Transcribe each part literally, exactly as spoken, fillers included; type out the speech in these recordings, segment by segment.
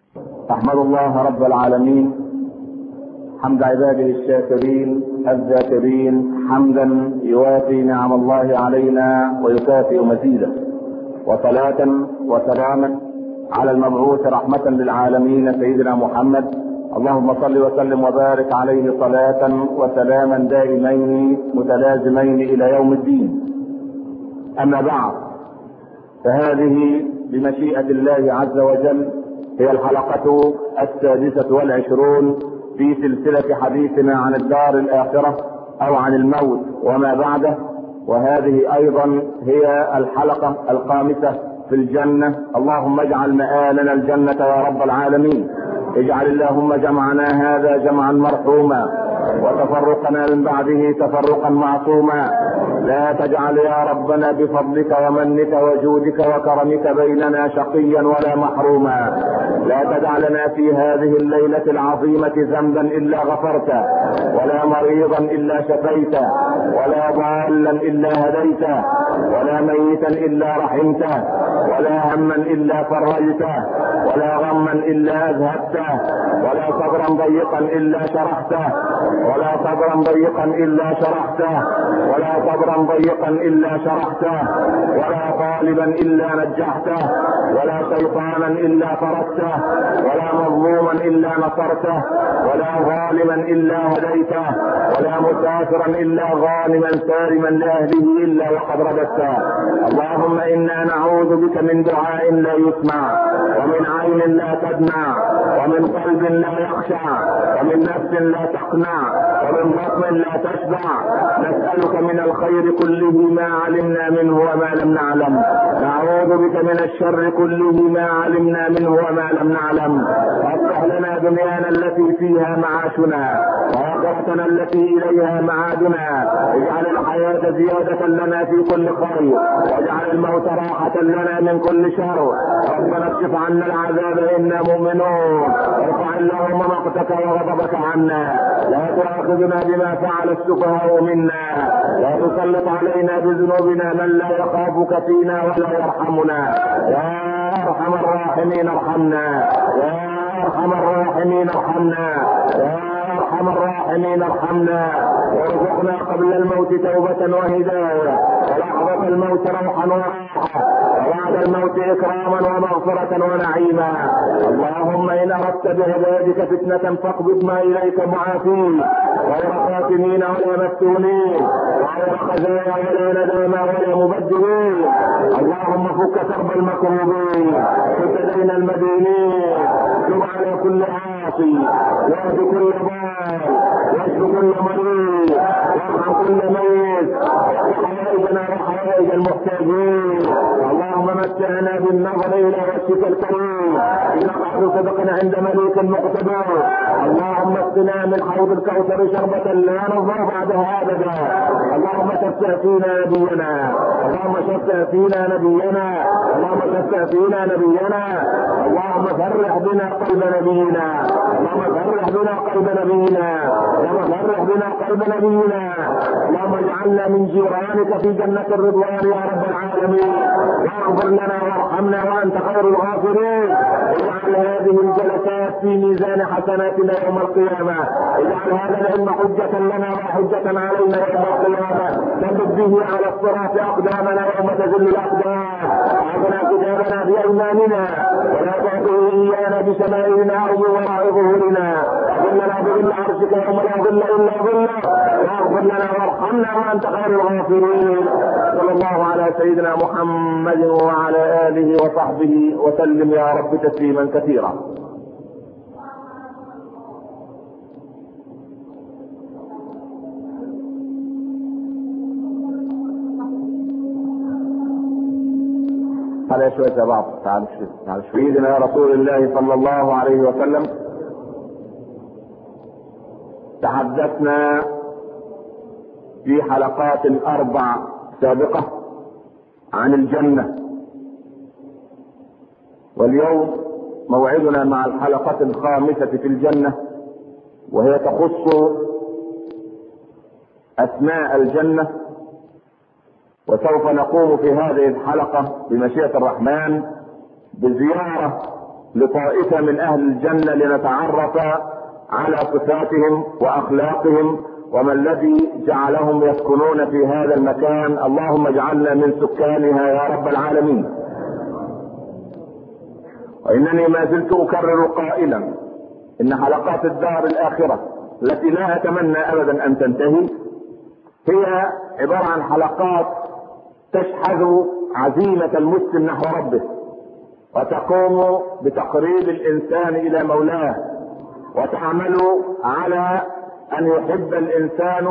أحمد الله رب العالمين حمد عباده الشاكرين الذاكرين حمدا يوافي نعم الله علينا ويكافئ مزيده، وصلاة وسلاما على المبعوث رحمة للعالمين سيدنا محمد. اللهم صل وسلم وبارك عليه صلاة وسلاما دائمين متلازمين إلى يوم الدين. أما بعد، فهذه بمشيئة الله عز وجل هي الحلقة السادسة والعشرون في سلسلة حديثنا عن الدار الآخرة أو عن الموت وما بعده، وهذه أيضا هي الحلقة الخامسة في الجنة. اللهم اجعل مآلنا الجنة يا رب العالمين. اجعل اللهم جمعنا هذا جمعا مرحوما وتفرقنا من بعده تفرقا معصوما. لا تجعل يا ربنا بفضلك ومنك وجودك وكرمك بيننا شقيا ولا محروما. لا تدع لنا في هذه الليلة العظيمة ذنبا إلا غفرته، ولا مريضا إلا شفيته، ولا ضالا إلا هديته، ولا ميتا إلا رحمته، ولا هما إلا فرجته، ولا غما إلا أذهبته، ولا صبرا ضيقا إلا شرحته، ولا صبرا ضيقا إلا شرحته، ولا صبرا ضيقا إلا شرحته، ولا طالبا إلا نجحته، ولا شيطانا إلا فردته، ولا مظلوما إلا نصرته، ولا ظالما إلا هديته، ولا مسافرا إلا غانما سالما لأهله إلا وقد رددته. اللهم إنا نعوذ بك من دعاء لا يسمع، ومن عين لا تدمع، ومن قلب لا يخشع، ومن نفس لا تقنع، ومن بطن لا تشبع. نسألك من الخير كله ما علمنا منه وما لم نعلم، نعوذ بك من الشر كله ما علمنا منه وما لم نعلم. اصلح لنا دنيانا التي فيها معاشنا، وآخرتنا التي إليها معادنا. اجعل الحياة زيادة لنا في كل خير، واجعل الموت راحة لنا من كل شر. ربنا اكشف عنا العذاب إنا مؤمنون. ارفع اللهم مقتك وغضبك عنا. لا تؤاخذنا بما فعل السفهاء منا. لا تسلط علينا بذنوبنا من لا يخافك فينا ولا يرحمنا. يا ارحم الراحمين ارحمنا. يا ارحم الراحمين ارحمنا. يا ارحم الراحمين ارحمنا. وارزقنا قبل الموت توبة وهداية، ولحظة الموت روحا وراحة، وبعد الموت اكراما ومغفرة ونعيما. اللهم ان اردت بعبادك فتنة فاقبضنا اليك معافين، غير خاتمين ولا مفتونين، غير خزايا ولا ندامى ولا مبدلين. اللهم فك كرب المكروبين، فك دين المدينين، تب على كل عاصي، واهد كل ضال، واشف كل مريض، وارحم كل ميت، وحوائجنا وحوائج المحتاجين. اللهم متعنا بالنظر الى وجهك الكريم بنقعد صدقنا عند مليك مقتدر. اللهم اسقنا من حوض الكوثر شربة لا نظمأ بعدها ابدا. اللهم شفع فينا نبينا، اللهم شفع فينا نبينا، اللهم شفع فينا نبينا. اللهم فرح بنا قلب نبينا، اللهم فرح بنا قلب نبينا، اللهم فرح بنا قلب نبينا. اللهم اجعلنا من جيرانك في جنة الرضوان يا رب العالمين. واغفر لنا وارحمنا وانت خير الغافرين. اجعل هذه الجلسات في ميزان حسناتنا يوم القيامة. اجعل هذا العلم حجة لنا وحجة علينا يوم القيامة. ثبت به على الصراط اقدامنا يوم تزل الاقدام. اعطنا كتابنا بايماننا، ولا تعطه ايانا بشمائلنا او من وراء ظهورنا. اغفر بظل عرشك يوم لا ظل الا ظله، واغفر لنا وارحمنا وانت خير الغافرين. صلى الله على سيدنا محمد وعلى اله وصحبه وسلم يا رب تسليما كثيرا. على شوية يا بعض، تعال شوية تعال شوية. سيدنا رسول الله صلى الله عليه وسلم تحدثنا في حلقات أربع سابقة عن الجنة، واليوم موعدنا مع الحلقة الخامسة في الجنة، وهي تخص أسماء الجنة. وسوف نقوم في هذه الحلقة بمشيئة الرحمن بزيارة لطائفة من اهل الجنة لنتعرف على صفاتهم واخلاقهم وما الذي جعلهم يسكنون في هذا المكان. اللهم اجعلنا من سكانها يا رب العالمين. وانني ما زلت اكرر قائلا ان حلقات الدار الاخرة التي لا اتمنى ابدا ان تنتهي هي عبارة عن حلقات تشحذ عزيمة المسلم نحو ربه، وتقوم بتقريب الانسان الى مولاه، وتعمل على ان يحب الانسان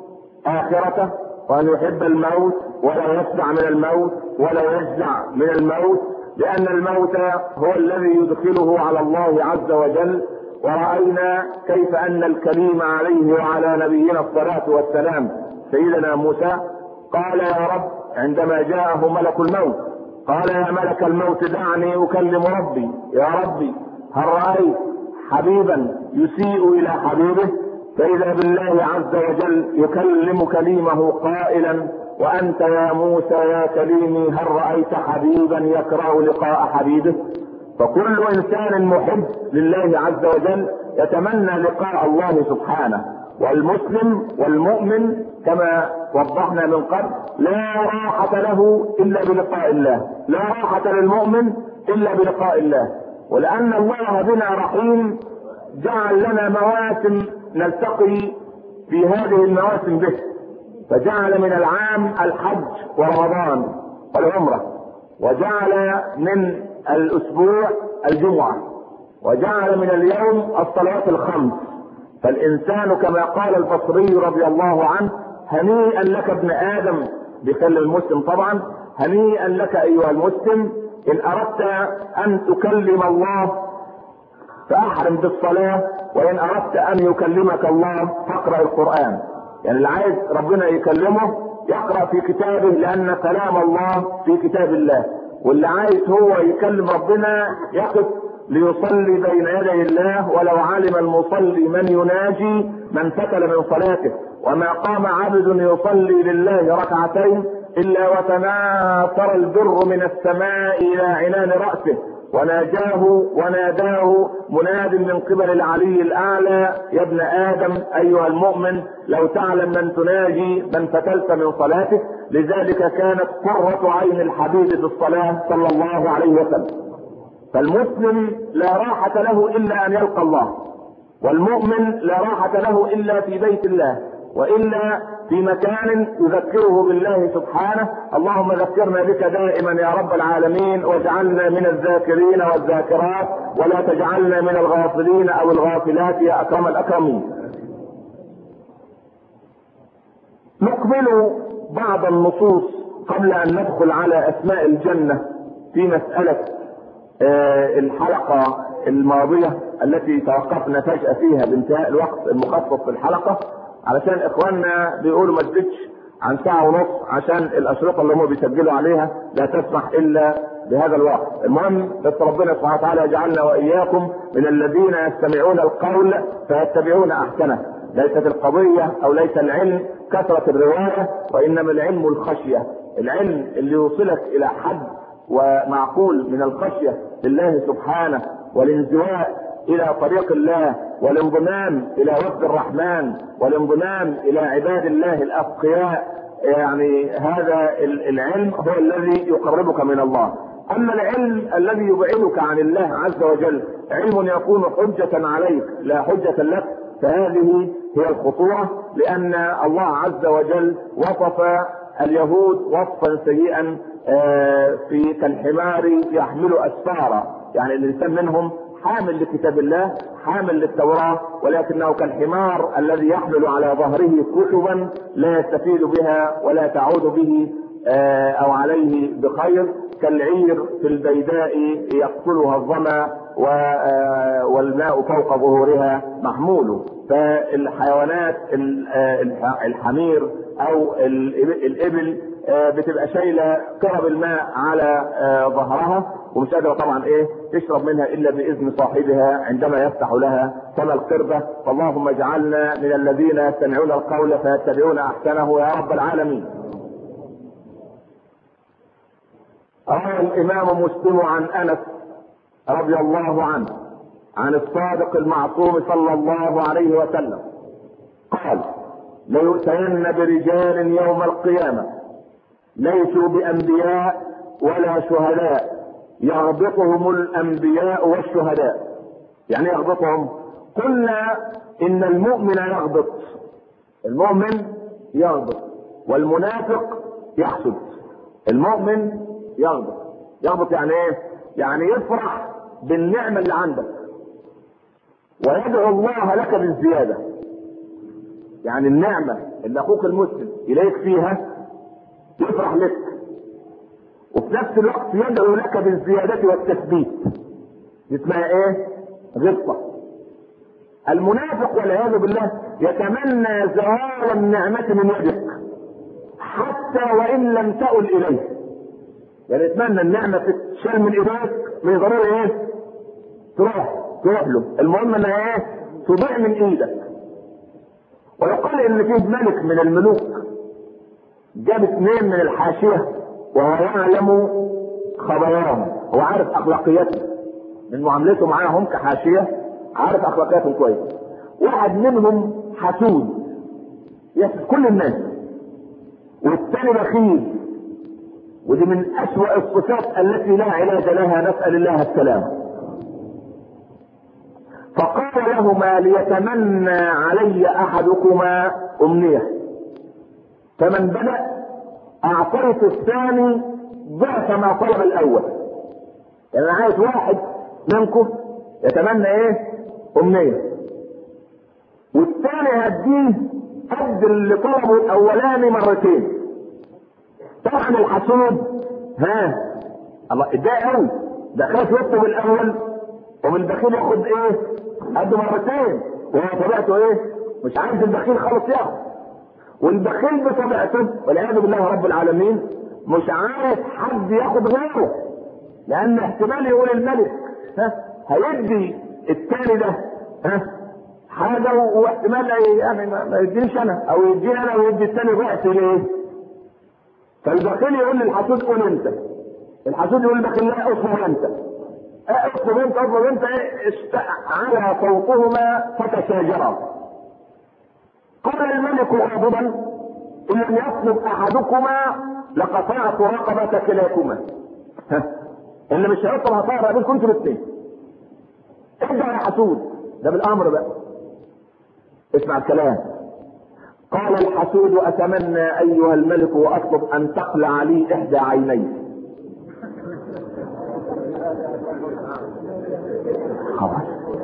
اخرته، وان يحب الموت ولا يفزع من الموت ولا يجزع من الموت، لان الموت هو الذي يدخله على الله عز وجل. ورأينا كيف ان الكريم عليه وعلى نبينا الصلاة والسلام سيدنا موسى قال يا رب عندما جاءه ملك الموت، قال يا ملك الموت دعني اكلم ربي. يا ربي هل رأيت حبيبا يسيء الى حبيبه؟ فاذا بالله عز وجل يكلم كليمه قائلا وانت يا موسى يا كليمي هل رأيت حبيبا يكره لقاء حبيبه؟ فكل انسان محب لله عز وجل يتمنى لقاء الله سبحانه. والمسلم والمؤمن كما وضحنا من قبل لا راحة له الا بلقاء الله، لا راحة للمؤمن الا بلقاء الله. ولان الله بنا رحيم جعل لنا مواسم نلتقي في هذه المواسم به، فجعل من العام الحج ورمضان والعمرة، وجعل من الاسبوع الجمعة، وجعل من اليوم الصلوات الخمس. فالانسان كما قال البصري رضي الله عنه هنيئا لك ابن ادم، بكل المسلم طبعا، هنيئا لك ايها المسلم ان اردت ان تكلم الله فاحرم بالصلاة، وان اردت ان يكلمك الله فاقرأ القرآن. يعني اللي عايز ربنا يكلمه يقرأ في كتابه لان كلام الله في كتاب الله، واللي عايز هو يكلم ربنا يقف ليصلي بين يدي الله. ولو علم المصلي من يناجي من فتل من صلاته، وما قام عبد يصلي لله ركعتين الا وتناثر البر من السماء الى عنان رأسه وناجاه وناداه مناد من قبل العلي الاعلى يا ابن ادم ايها المؤمن لو تعلم من تناجي من فتلت من صلاته. لذلك كانت قرة عين الحبيب بالصلاة صلى الله عليه وسلم. فالمسلم لا راحة له الا ان يلقى الله، والمؤمن لا راحة له الا في بيت الله، والا في مكان يذكره بالله سبحانه. اللهم ذكرنا بك دائما يا رب العالمين، واجعلنا من الذاكرين والذاكرات، ولا تجعلنا من الغافلين او الغافلات يا اكرم الاكرمين. نقبل بعض النصوص قبل ان ندخل على اسماء الجنة في مسألة الحلقة الماضية التي توقفنا فجأة فيها بانتهاء الوقت المخصص في الحلقة، علشان اخواننا بيقولوا ما تزيدش عن ساعة ونص عشان الاشرطة اللي هم بيسجلوا عليها لا تسمح الا بهذا الوقت. المهم بس ربنا سبحانه وتعالى يجعلنا واياكم من الذين يستمعون القول فيتبعون احسنه. ليست القضية او ليس العلم كثرة الرواية، وانما العلم الخشية، العلم اللي يوصلك الى حد ومعقول من الخشية لله سبحانه، والانزواء الى طريق الله، والانضمام الى وفد الرحمن، والانضمام الى عباد الله الاتقياء. يعني هذا العلم هو الذي يقربك من الله. اما العلم الذي يبعدك عن الله عز وجل علم يكون حجة عليك لا حجة لك، فهذه هي الخطورة. لان الله عز وجل وصف اليهود وصفا سيئا في كالحمار يحمل اسفارا، يعني الانسان منهم حامل لكتاب الله حامل للتوراة، ولكنه كالحمار الذي يحمل على ظهره كتبا لا يستفيد بها ولا تعود به او عليه بخير، كالعير في البيداء يقتلها الظما والماء فوق ظهورها محمول. فالحيوانات الحمير او الابل بتبقى شايله قرب الماء على ظهرها ومش قادره طبعا ايه تشرب منها الا باذن صاحبها عندما يفتح لها كما القربة. فاللهم اجعلنا من الذين يستمعون القول فيتبعون احسنه يا رب العالمين. روى الامام مسلم عن انس رضي الله عنه عن الصادق المعصوم صلى الله عليه وسلم قال: ليؤتين برجال يوم القيامة ليسوا بأنبياء ولا شهداء يغبطهم الأنبياء والشهداء. يعني يغبطهم؟ قلنا إن المؤمن يغبط، المؤمن يغبط، والمنافق يحسد. المؤمن يغبط، يغبط يعني ايه؟ يعني يفرح بالنعمة اللي عندك ويدعو الله لك بالزيادة. يعني النعمة اللي اخوك المسلم اليك فيها يفرح لك، وفي نفس الوقت يدعو لك بالزيادة والتثبيت. اسمها ايه؟ غبطة. المنافق والعياذ بالله يتمنى زوال النعمة من يدك حتى وان لم تؤل اليه. يعني يتمنى النعمة تتشال من ايديك، من ضروري ايه؟ تروح تروح له، المهم انها ايه؟ تضيع من ايدك. ويقال ان فيه ملك من الملوك جاب اثنين من الحاشية وهو يعلم خباياهم، هو عارف اخلاقياتهم من معاملته معاهم كحاشية، عارف اخلاقياتهم كويس. واحد منهم حسود يحسد كل الناس، والثاني بخيل، ودي من اسوأ الصفات التي لا علاج لها، نسأل الله السلام. فقال لهما: ليتمنى علي احدكما امنية، فمن بدأ اعطيت الثاني ضعف ما طلب الاول. يعني انا عايز واحد منكم يتمنى ايه؟ امنية، والثاني هديه قد اللي طلبه الاولاني مرتين. طبعا الحسود ها الله اتضايق قوي، ده خاف يطلب الاول، ومن البخيل ياخد ايه؟ قد مرتين، وهو طبيعته ايه؟ مش عايز البخيل خالص ياخد. والبخيل بطبيعته والعياذ بالله رب العالمين مش عارف حد ياخد غيره، لان احتمال يقول الملك ها هيدي التاني ده ها حاجه، واحتمال يعني ما يدينيش انا، او يديني انا ويدي التاني ضعف ليه؟ فالبخيل يقول للحسود قول انت، الحسود يقول للبخيل لا اطلب انت، اطلب انت اطلب انت على صوتهما فتشاجرا. قال الملك غاضبا: ان لم يطلب احدكما لقطعت رقبة كلاكما. اللي مش هيطلب هطلع رقبتكم انتوا الاثنين. ارجع يا حسود، ده بالامر بقى. اسمع الكلام. قال الحسود: اتمنى ايها الملك واطلب ان تقلع لي احدى عيني. خلاص،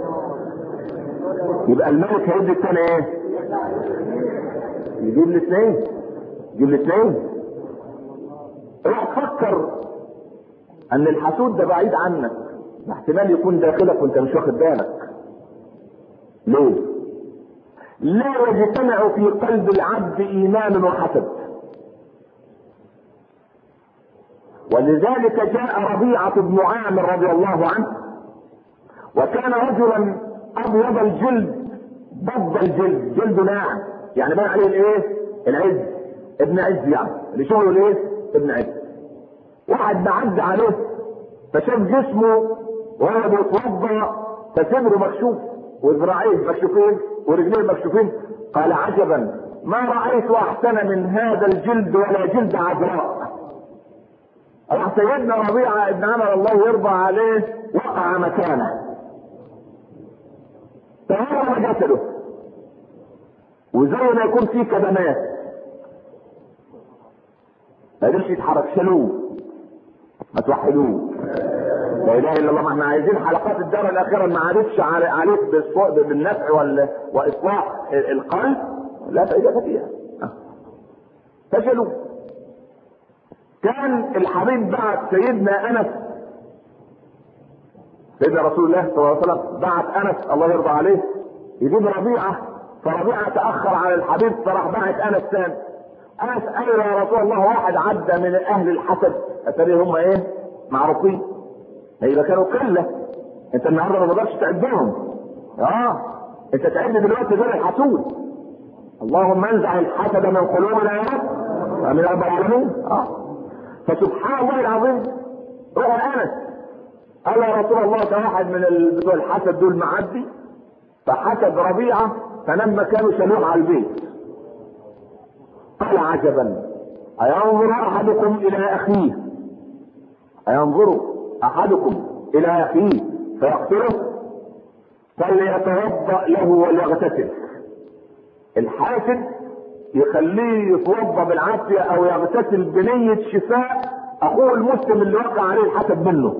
يبقى الملك هيدي الثاني ايه؟ يجيب الاثنين، يجيب الاثنين. اوعى تفكر ان الحسود ده بعيد عنك، احتمال يكون داخلك وانت مش واخد بالك. ليه؟ لا يجتمع في قلب العبد ايمان وحسد. ولذلك جاء ربيعة بن عامر رضي الله عنه، وكان رجلا ابيض الجلد ضد الجلد، جلده ناعم، يعني بان عليه الايه؟ العز، ابن عز، يعني اللي شغله الايه؟ ابن عز. واحد معدي عليه فشاف جسمه وهو بيتوضا فصدره مكشوف وذراعيه مكشوفين ورجليه مكشوفين، قال: عجبا، ما رايت احسن من هذا الجلد ولا جلد عذراء. راح سيدنا ربيعة ابن عمر الله يرضى عليه وقع مكانه، تهرب جسده وزي ما يكون فيه كدمات، ما قدرش يتحرك. شالوه، ما توحدوه، لا اله الا الله. ما احنا عايزين حلقات الدار الاخيره ما عادتش عليك بالنفع واصلاح القلب، لا فائده فيها. فشلوه. كان الحبيب بعت سيدنا انس، سيدنا رسول الله صلى الله عليه وسلم بعت انس الله يرضى عليه يجيب ربيعه، فربيعه تاخر على الحبيب فراح بعت انس ثاني. انس قال: يا رسول الله، واحد عدى من اهل الحسد، اتاري هم ايه؟ معروفين، يبقى كانوا قله، انت النهارده ما تقدرش تعدهم. اه انت تعد دلوقتي غير الحسود. اللهم انزع الحسد من قلوبنا يا رب، امين يا رب العالمين. اه فسبحان الله العظيم، روح انس قال يا رسول الله ده واحد من بتوع الحسد دول معدي فحسد ربيعه فلما كانوا شالوه على البيت. قال عجبا اينظر احدكم الى اخيه اينظر احدكم الى اخيه فيقتله فليتوضا له وليغتسل. الحاسد يخليه يتوضا بالعافيه او يغتسل بنيه شفاء اخوه المسلم اللي وقع عليه الحسد منه.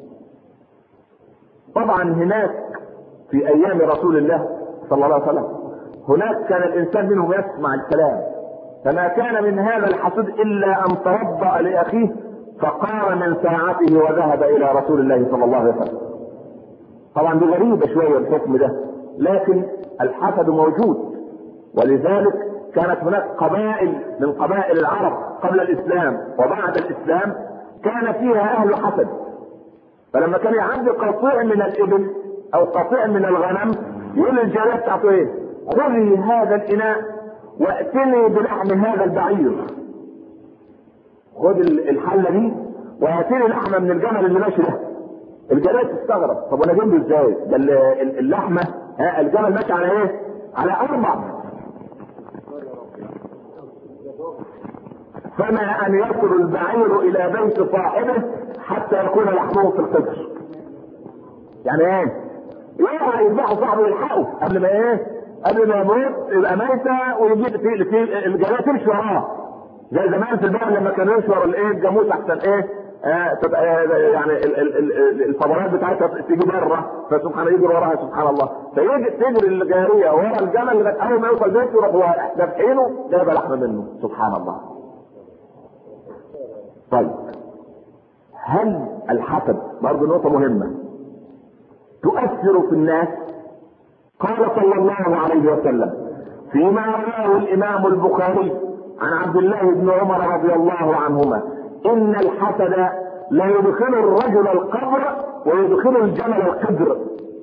طبعا هناك في ايام رسول الله صلى الله عليه وسلم هناك كان الانسان منهم يسمع الكلام، فما كان من هذا الحسود الا ان توضا لاخيه فقام من ساعته وذهب الى رسول الله صلى الله عليه وسلم. طبعا دي غريبه شويه الحكم ده، لكن الحسد موجود، ولذلك كانت هناك قبائل من قبائل العرب قبل الاسلام وبعد الاسلام كان فيها اهل حسد. فلما كان يعدي قطيع من الابل او قطيع من الغنم يقول للجاريه بتاعته ايه؟ خذي هذا الاناء واتني بلحم هذا البعير. خذ الحله دي واتني لحمه من الجمل اللي ماشي ده. الجاريه تستغرب، طب انا جنبه ازاي؟ ده اللحمه ها الجمل ماشي على ايه؟ على اربع. فما ان يصل البعير الى بيت صاحبه حتى يكون لحمه في القدر. يعني ايه؟ يروح يذبحوا صاحبه يلحقه قبل ما ايه؟ قبل ما يموت يبقى ميته ويجيب في في الجماعه تمشي وراه. زي زمان في البلد لما كانوا يشوروا الايه الجاموس احسن ايه؟ آه تبقى يعني الفضلات بتاعتها تيجي بره فسبحان يجري وراها سبحان الله. فيجي تجري الجاريه ورا الجمل لغايه اول ما يوصل بيته يروح ذابحينه جايبه لحمه منه سبحان الله. طيب هل الحسد برضه نقطه مهمه تؤثر في الناس؟ قال صلى الله عليه وسلم فيما رواه الامام البخاري عن عبد الله بن عمر رضي الله عنهما ان الحسد لا يدخل الرجل القبر ويدخل الجمل القدر.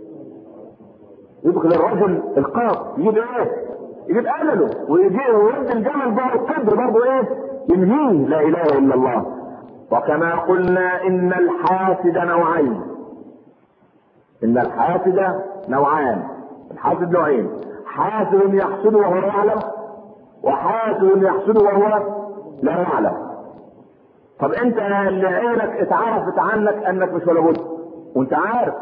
يدخل الرجل القبر يجيب ايه؟ يجيب امله ويجي ويرد الجمل بقى القدر برضه ايه؟ ينهيه. لا اله الا الله. وكما قلنا ان الحاسد نوعين. ان الحاسد نوعان. الحاسد نوعين، حاسد يحسد وهو يعلم وحاسد يحسد وهو لا يعلم. طب انت اللي عينك اتعرفت عنك انك مش ولا بد وانت عارف،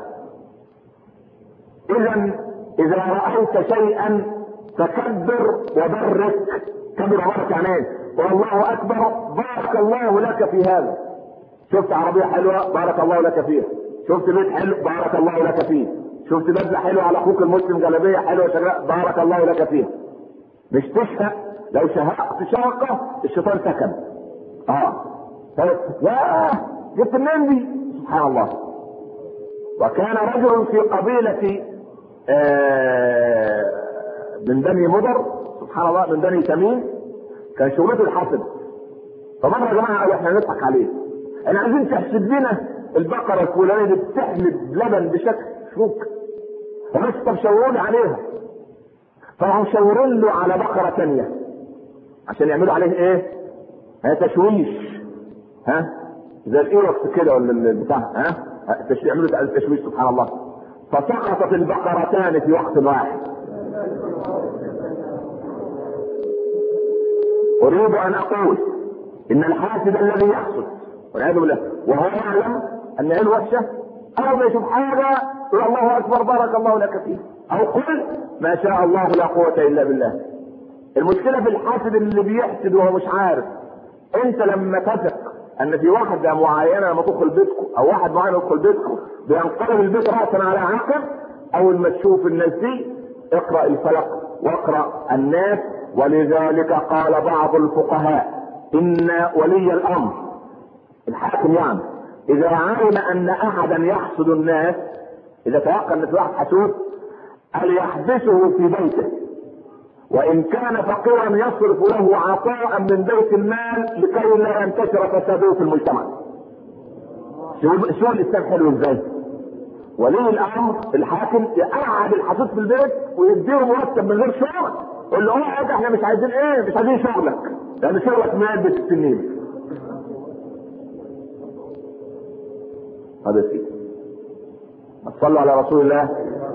اذا اذا رأيت شيئا فكبر وبرك. كبر وبرك يعني ايه؟ والله اكبر بارك الله لك في هذا. شفت عربية حلوة بارك الله لك فيها، شفت بيت حلو بارك الله لك فيه، شفت بدلة حلوة على اخوك المسلم جلابية حلوة شغاء بارك الله لك فيها. مش تشهق، لو شهقت شهقة الشيطان سكن. اه يا جبت منين دي؟ سبحان الله. وكان رجل في قبيلة آه من بني مضر سبحان الله من بني تميم كان شغلته الحسد. فمرة يا جماعة قالوا احنا نضحك عليه، احنا عايزين تحسد لنا البقرة الفلانية دي بتحلب لبن بشكل شوك، فبس طب شاوروني عليها. فهم شاورين له على بقرة ثانية عشان يعملوا عليه ايه؟ ها تشويش، ها زي الايركس كده ولا البتاع، ها يعملوا تشويش سبحان الله. فسقطت البقرتان في وقت واحد. اريد ان اقول ان الحاسد الذي يحسد والعياذ بالله وهو يعلم ان عين وحشه او بيشوف حاجه يقول الله اكبر بارك الله لك فيه او قل ما شاء الله لا قوه الا بالله. المشكله في الحاسد اللي بيحسد وهو مش عارف. انت لما تثق ان في واحده معينه لما تدخل بيتكم او واحد معين يدخل بيتكم بينقلب البيت راسا على عقب، اول ما تشوف الناس دي اقرا الفلق واقرا الناس. ولذلك قال بعض الفقهاء ان ولي الامر الحاكم يعني اذا علم ان احدا يحسد الناس، اذا توقع ان في واحد حسود فليحبسه في بيته، وان كان فقيرا يصرف له عطاء من بيت المال لكي لا ينتشر فساده في المجتمع. شو الاسلام حلو ازاي؟ ولي الامر الحاكم يقعد الحسود في البيت ويديله مرتب من غير شغل، يقول له اقعد احنا مش عايزين ايه؟ مش عايزين شغلك لان شغلك مال بالسنين. هذا فيه. صلوا على رسول الله.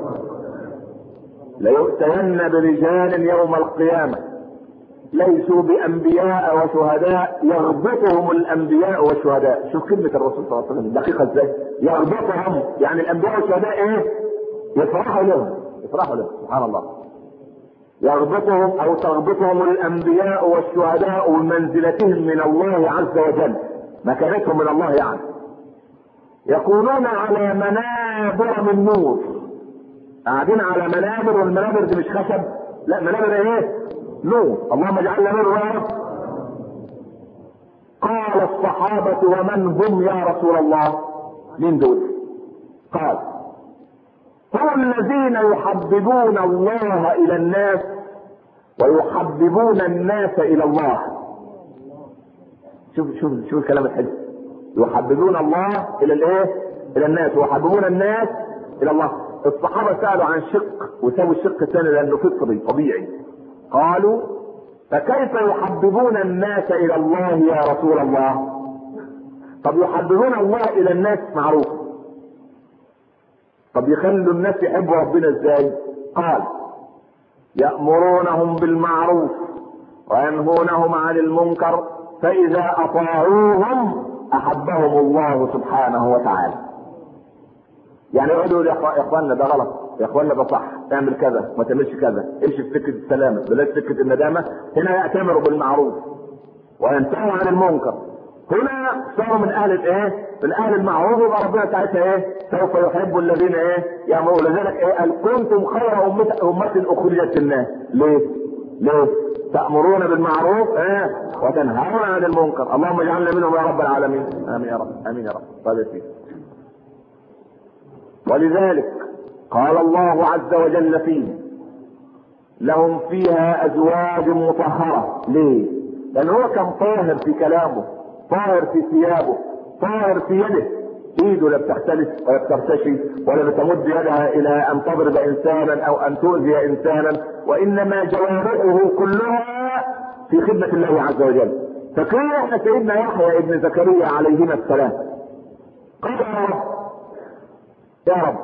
ليؤتين برجال يوم القيامة ليسوا بأنبياء وشهداء يغبطهم الأنبياء والشهداء. شوف كلمة الرسول صلى الله عليه وسلم دقيقة ازاي. يغبطهم يعني الأنبياء والشهداء ايه؟ يفرحوا لهم، يفرحوا لهم. سبحان الله. يغبطهم او تغبطهم الأنبياء والشهداء بمنزلتهم من الله عز وجل، مكانتهم من الله يعني. يكونون على منابر من نور، قاعدين على منابر، والمنابر دي مش خشب، لا منابر ايه؟ نور. اللهم اجعلنا نور يا رب. قال الصحابة ومن هم يا رسول الله؟ مين دول؟ قال هم الذين يحببون الله الى الناس ويحببون الناس الى الله. شوف شوف شوف الكلام الحلو. يحببون الله الى الايه؟ الى الناس، ويحببون الناس الى الله. الصحابة سألوا عن شق وسووا الشق الثاني لانه فطري طبيعي. قالوا فكيف يحببون الناس الى الله يا رسول الله؟ طب يحببون الله الى الناس معروف، طب يخلوا الناس يحبوا ربنا ازاي؟ قال يأمرونهم بالمعروف وينهونهم عن المنكر فإذا أطاعوهم أحبهم الله سبحانه وتعالى. يعني يقولوا يا اخواننا ده غلط، يا اخواننا ده صح، اعمل كذا ما تعملش كذا، امشي في سكة السلامة بلاش سكة الندامة. هنا يأتمروا بالمعروف وينتهوا عن المنكر. هنا صاروا من اهل الايه؟ من اهل المعروف، يبقى ربنا ساعتها ايه؟ سوف يحب الذين ايه؟ يأمرون. لذلك ايه؟ قال كنتم خير امة امة اخرجت للناس. ليه؟ ليه؟ تأمرون بالمعروف ايه؟ وتنهون عن المنكر. اللهم اجعلنا منهم يا رب العالمين. امين يا رب، امين يا رب. طيب فيه. ولذلك قال الله عز وجل فيه لهم فيها ازواج مطهرة. ليه؟ لان هو كان طاهر في كلامه، طاهر في ثيابه، طاهر في يده. ايده لا بتختلف ولا بترتشي ولا بتمد يدها الى ان تضرب انسانا او ان تؤذي انسانا، وانما جوارحه كلها في خدمة الله عز وجل. فكان احنا سيدنا يحيى ابن زكريا عليهما السلام قال يا رب، يا رب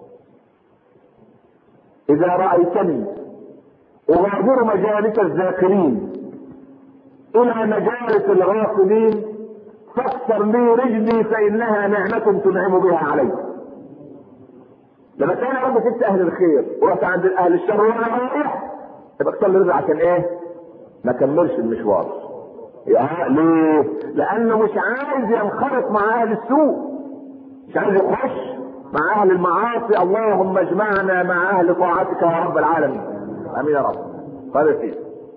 اذا رأيتني اغادر مجالس الذاكرين الى مجالس الغافلين فاكسر لي رجلي فانها نعمة تنعم بها علي. لما كان يا رب سبت اهل الخير ورحت عند اهل الشر وانا رايح، يبقى اكسر لي رجلي عشان ايه؟ ما كملش المشوار. يا ليه؟ لانه مش عايز ينخرط مع اهل السوء، مش عايز يخش مع اهل المعاصي. اللهم اجمعنا مع اهل طاعتك يا رب العالمين. امين يا رب. قال فيه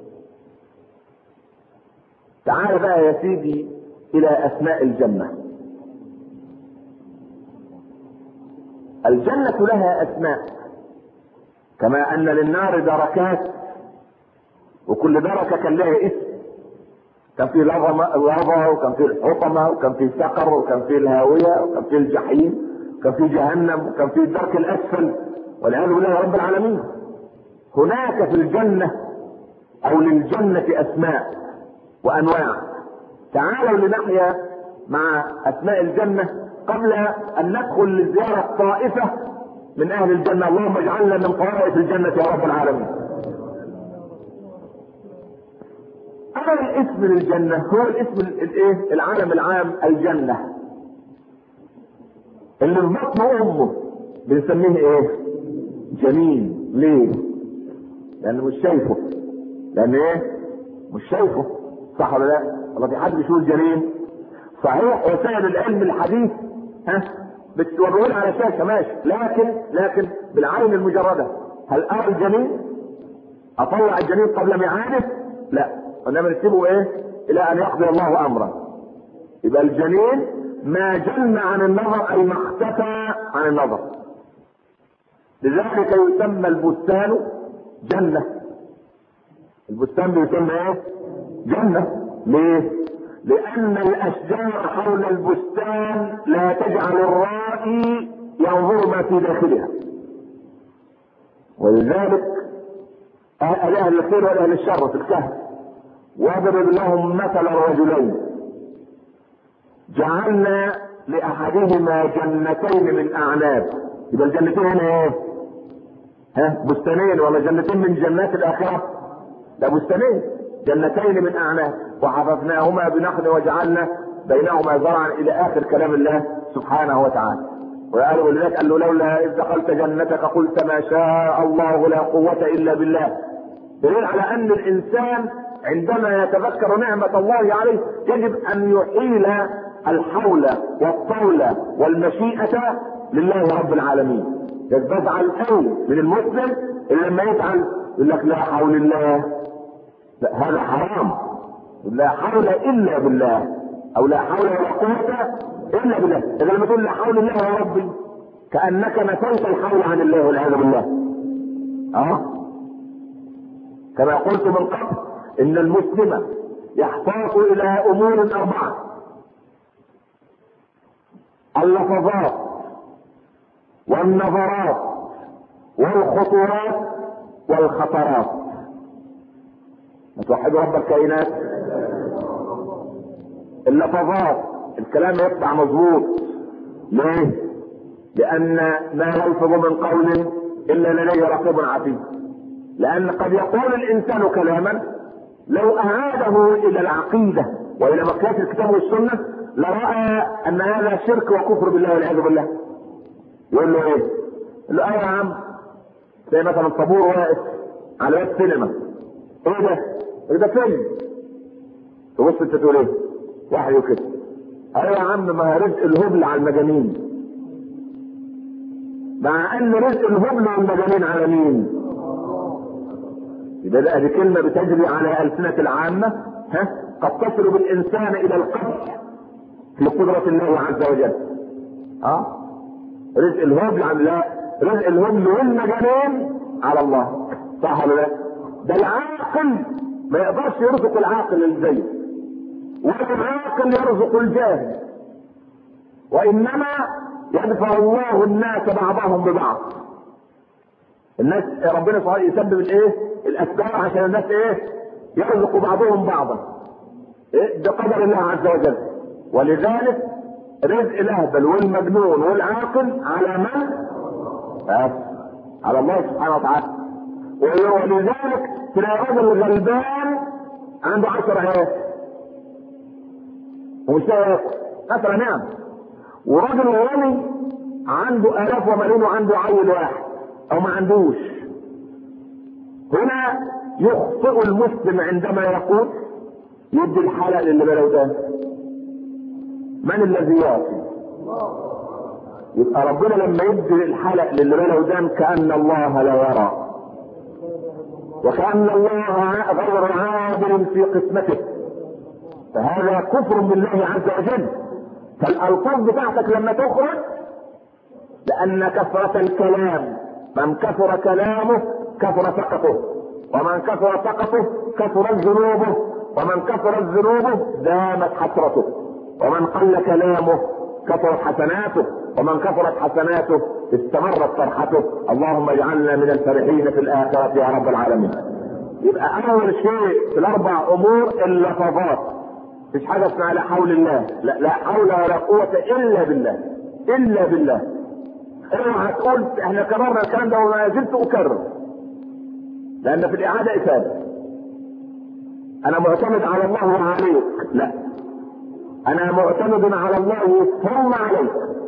تعال بقى يا سيدي الى اسماء الجنة. الجنة لها اسماء كما ان للنار دركات، وكل دركة كان لها اسم. كان في لظى وكان في الحطمة وكان في سقر وكان في الهاوية وكان في الجحيم وكان في جهنم وكان في الدرك الاسفل والعياذ بالله يا رب العالمين. هناك في الجنة او للجنة اسماء وانواع. تعالوا لنحيا مع اسماء الجنة قبل ان ندخل لزيارة طائفة من اهل الجنة. اللهم اجعلنا من طوائف الجنة يا رب العالمين. اما الاسم للجنة هو الاسم الايه؟ العالم العام الجنة اللي في بطن امه بنسميه ايه؟ جميل. ليه؟ لانه مش شايفه. لان ايه؟ مش شايفه. صح ولا لا؟ والله في حد بيشوف الجنين؟ صحيح وسائل العلم الحديث ها بتوريه على شاشه ماشي، لكن لكن بالعين المجرده هل ارى الجنين؟ اطلع الجنين قبل ميعاده؟ لا، انما نسيبه ايه؟ الى ان يقضي الله امره. يبقى الجنين ما جن عن النظر اي ما اختفى عن النظر. لذلك يسمى البستان جنة. البستان بيسمى ايه؟ جنة. ليه؟ لان الاشجار حول البستان لا تجعل الرائي ينظر ما في داخلها. ولذلك اهل الخير واهل الشر في الكهف واضرب لهم مثل الرجلين جعلنا لاحدهما جنتين من اعناب يبقى الجنتين هنا ايه؟ ها بستانين ولا جنتين من جنات الاخره؟ ده بستانين، جنتين من اعناب وحففناهما بنخل وجعلنا بينهما زرعا الى اخر كلام الله سبحانه وتعالى. وقالوا لذلك قال له لولا اذ دخلت جنتك قلت ما شاء الله لا قوه الا بالله. دليل على ان الانسان عندما يتذكر نعمه الله عليه يجب ان يحيل الحول والطول والمشيئه لله رب العالمين. يزعل قوي من المسلم اللي لما يفعل يقول لك لا حول الله، لا هذا حرام، لا حول الا بالله او لا حول ولا قوه الا بالله. اذا لما تقول لا حول الله يا ربي كانك نفيت الحول عن الله والعياذ بالله. اه كما قلت من قبل ان المسلم يحتاج الى امور اربعه: اللفظات والنظرات والخطورات والخطرات. توحدوا رب الكائنات. اللفظات الكلام يطلع مظبوط. ليه؟ لان ما يلفظ من قول الا لديه رقيب عتيد. لان قد يقول الانسان كلاما لو اعاده الى العقيده والى مقياس الكتاب والسنه لراى ان هذا شرك وكفر بالله والعياذ بالله. يقول له ايه؟ يقول له ايه يا عم؟ زي مثلا طابور واقف على باب سينما. ايه ده؟ ايه ده فيلم؟ تبص انت تقول ايه؟ واحد كده. ايوه يا عم ما رزق الهبل على المجانين. مع ان رزق الهبل والمجانين على مين؟ يبقى ده دي كلمه بتجري على السنه العامه، ها؟ قد تصل بالانسان الى القتل في قدره الله عز وجل. اه رزق الهبل عن لا، رزق الهبل والمجانين على الله. صح ولا لا؟ ده العاقل ما يقدرش يرزق العاقل الزي، ولا العاقل يرزق الجاهل، وانما يدفع الله الناس بعضهم ببعض. الناس ربنا سبحانه يسبب الايه؟ الاسباب عشان الناس ايه؟ يرزق بعضهم بعضا. إيه؟ بقدر الله عز وجل. ولذلك رزق الاهبل والمجنون والعاقل على من؟ بس على الله سبحانه وتعالى. ولذلك تلاقي راجل غلبان عنده عشر عيال ومش لاقي مثلا نعم، وراجل غني عنده الاف وملايين وعنده عيل واحد او ما عندوش. هنا يخطئ المسلم عندما يقول يدي الحلق للي بلو ده. من الذي يعطي؟ يبقى ربنا لما يدي الحلق للي بلو ده كأن الله لا يرى، وكأن الله غير عادل في قسمته، فهذا كفر بالله عز وجل. فالألفاظ بتاعتك لما تخرج، لأن كثرة الكلام من كثر كلامه كثر سقطه، ومن كثر سقطه كثرت ذنوبه، ومن كثرت ذنوبه دامت حسرته، ومن قل كلامه كثرت حسناته، ومن كثرت حسناته استمرت فرحته. اللهم اجعلنا من الفرحين في الآخرة يا رب العالمين. يبقى أول شيء في الأربع أمور اللفظات. مفيش حاجة اسمها لا حول الله، لا, لا حول ولا قوة إلا بالله، إلا بالله. اوعى تقول احنا كررنا الكلام ده وما زلت أكرر، لأن في الإعادة إفادة. أنا معتمد على الله وعليك، لا، أنا معتمد على الله ثم عليك.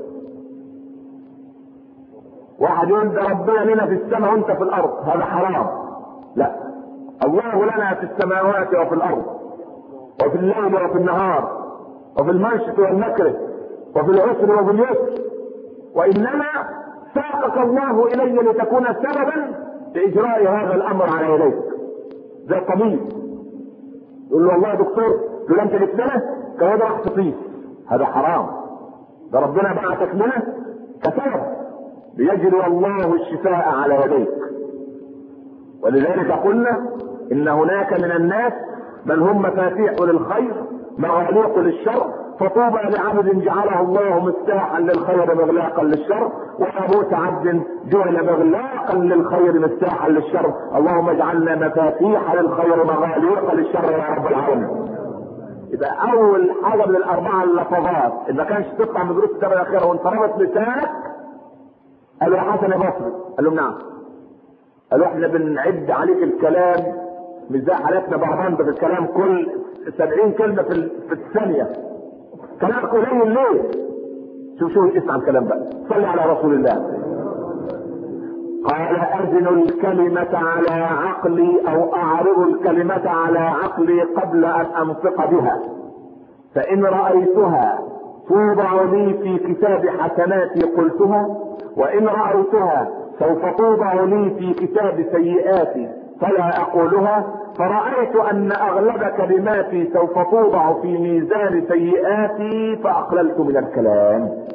واحد يقول ده ربنا لنا في السماء وانت في الارض، هذا حرام. لا، الله لنا في السماوات وفي الارض، وفي الليل وفي النهار، وفي المنشط والمكره، وفي العسر وفي اليسر، وانما ساقك الله الي لتكون سببا في اجراء هذا الامر على يديك. زي الطبيب يقول له والله يا دكتور يقول انت جبت لنا كده راح تطيب، هذا حرام. ده ربنا بعثك لنا كسبب ليجري الله الشفاء على يديك. ولذلك قلنا ان هناك من الناس من هم مفاتيح للخير مغاليق للشر، فطوبى لعبد جعله الله مفتاحا للخير مغلاقا للشر، وابوس عبد جعل مغلاقا للخير مفتاحا للشر. اللهم اجعلنا مفاتيح للخير مغاليق للشر يا رب العالمين. يبقى اول حاجه من الاربعه اللفظات، اذا كانش تطلع من دروس السنه الاخيره وانت ربط لسانك قال له يا حسن يا بصري. قال له نعم. قال له احنا بنعد عليك الكلام مش زي حالاتنا بعضنا في الكلام كل سبعين كلمه في في الثانيه. كلامك قليل ليه؟ شوف شوف اسمع الكلام بقى. صلي على رسول الله. قال أزن الكلمة على عقلي أو أعرض الكلمة على عقلي قبل أن أنطق بها، فإن رأيتها توضع لي في كتاب حسناتي قلتها، وإن رأيتها سوف توضع لي في كتاب سيئاتي فلا أقولها، فرأيت أن أغلب كلماتي سوف توضع في ميزان سيئاتي فأقللت من الكلام.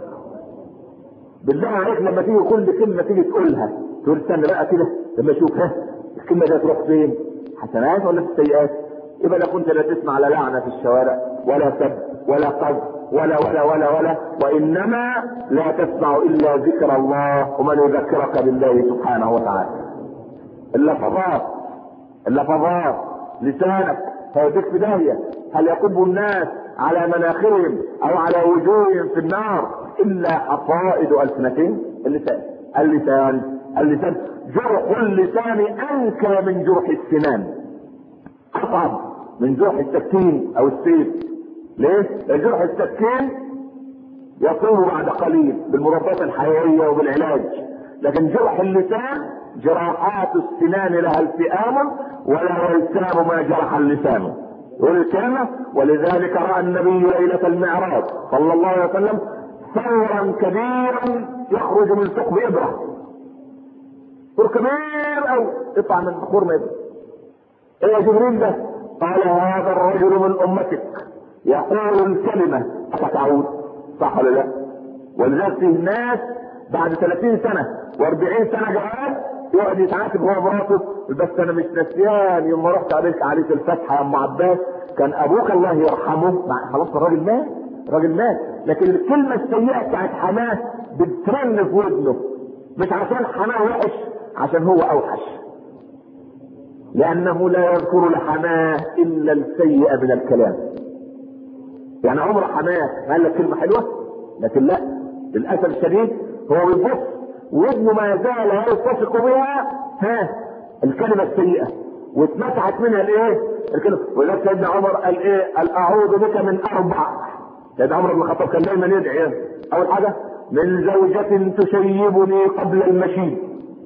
بالله عليك لما تيجي كل كلمة تيجي تقولها تقول استنى بقى كده لما اشوفها الكلمة دي تروح فين؟ حسنات ولا في السيئات؟ يبقى لا كنت لا تسمع لا لعنة في الشوارع ولا سب ولا قذف ولا ولا ولا ولا وإنما لا تسمع إلا ذكر الله ومن يذكرك بالله سبحانه وتعالى. اللفظات اللفظات لسانك هيوديك في داهية. هل يكب الناس على مناخرهم أو على وجوههم في النار إلا حصائد ألسنتهم؟ اللسان اللسان اللسان جرح اللسان أنكى من جرح السنان، أصعب من جرح السكين أو السيف. ليه؟ جرح السكين يطول بعد قليل بالمضادات الحيوية وبالعلاج، لكن جرح اللسان جراحات السنان لها التئام ولا يلتام ما جرح اللسان. يقول الكلمة ولذلك رأى النبي ليلة المعراج صلى الله عليه وسلم ثورا كبيرا يخرج من ثقب إبرة. ثور كبير أو يطلع من خرم إبرة. إيه يا جبريل ده؟ قال هذا الرجل من أمتك يقول الكلمة فتعود. صح ولا لا؟ ولذلك الناس بعد ثلاثين سنة واربعين سنة جواب يقعد يتعاتب هو مراته بس انا مش نسيان يوم ما رحت عليك عليك الفتحه يا ام عباس كان ابوك الله يرحمه. خلاص الراجل مات الراجل مات لكن الكلمه السيئه بتاعت حماه بترن في ودنه، مش عشان حماه وحش، عشان هو اوحش، لانه لا يذكر لحماه الا السيئه من الكلام. يعني عمر حماه قال لك كلمه حلوه لكن لا، للاسف الشديد هو بيبص وابنه ما زال يلتصق بها ها الكلمه السيئه واتمسحت منها الايه؟ الكلمه. ولذلك سيدنا عمر قال ايه؟ قال اعوذ بك من اربع. سيدنا عمر بن الخطاب كان دايما يدعي اول حاجه من زوجة تشيبني قبل المشيب،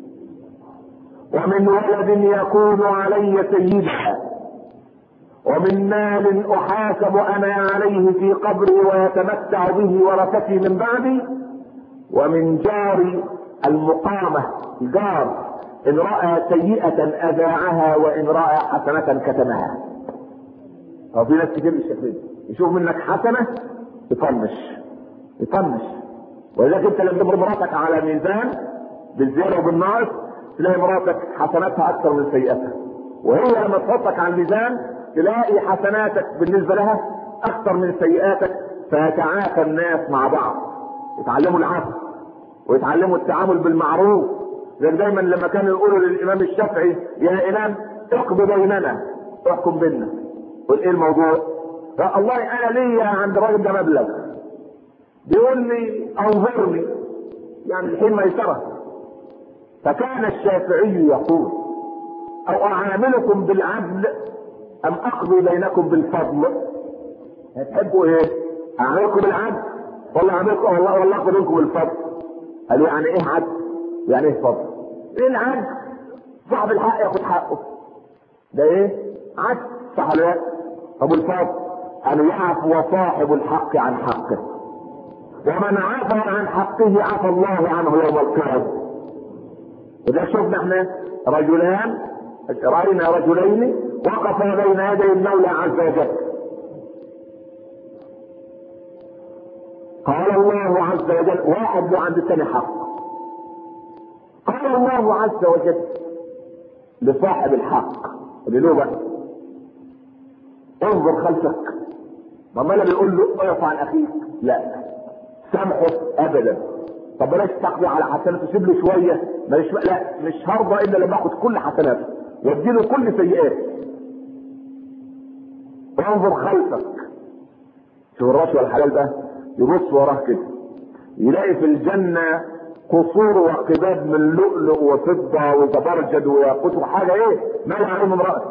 ومن ولد يكون علي سيدها، ومن مال احاسب انا عليه في قبري ويتمتع به ورثتي من بعدي، ومن جار المقامة جار ان رأى سيئة اذاعها وان رأى حسنة كتمها. طب في ناس كتير بالشكل ده يشوف منك حسنة يطنش يطنش. ولذلك انت لما تمر مراتك على ميزان بالزيادة وبالناقص تلاقي مراتك حسناتها اكثر من سيئتها، وهي لما تحطك على الميزان تلاقي حسناتك بالنسبة لها اكثر من سيئاتك، فيتعافى الناس مع بعض، يتعلموا العفو ويتعلموا التعامل بالمعروف. لان دايما لما كانوا يقولوا للامام الشافعي يا امام اقضي بيننا احكم بيننا، قل ايه الموضوع؟ الله انا ليا عند الراجل ده مبلغ بيقول لي انظرني يعني الحين ميسره، فكان الشافعي يقول او اعاملكم بالعدل ام اقضي بينكم بالفضل؟ هتحبوا ايه؟ اعاملكم بالعدل والله اعاملكم والله والله اقضي بينكم بالفضل. قالوا يعني ايه عدل؟ يعني ايه فضل؟ ايه العدل؟ صاحب الحق ياخد حقه، ده ايه؟ عدل. صح ولا لا؟ طب الفضل ان يعفو صاحب الحق عن حقه، ومن عفى عن حقه عفى الله عنه يوم القيامه. وده شفنا احنا رجلان راينا رجلين وقفا بين يدي المولى عز وجل، قال الله عز وجل واحد له عند الثاني حق، قال الله عز وجل لصاحب الحق اللي له بقى انظر خلفك. ما انا بيقول له اعف عن اخيك، لا سامحه ابدا. طب بلاش تقضي على حسناته، سيب له شويه، ماليش لا مش هرضى الا لما اخد كل حسناته وادي له كل سيئاته. انظر خلفك. شوف الرشوه الحلال بقى، يبص وراه كده يلاقي في الجنه قصور وقباب من لؤلؤ وفضة وزبرجد وياقوت وحاجة ايه ما يعلم امرأة.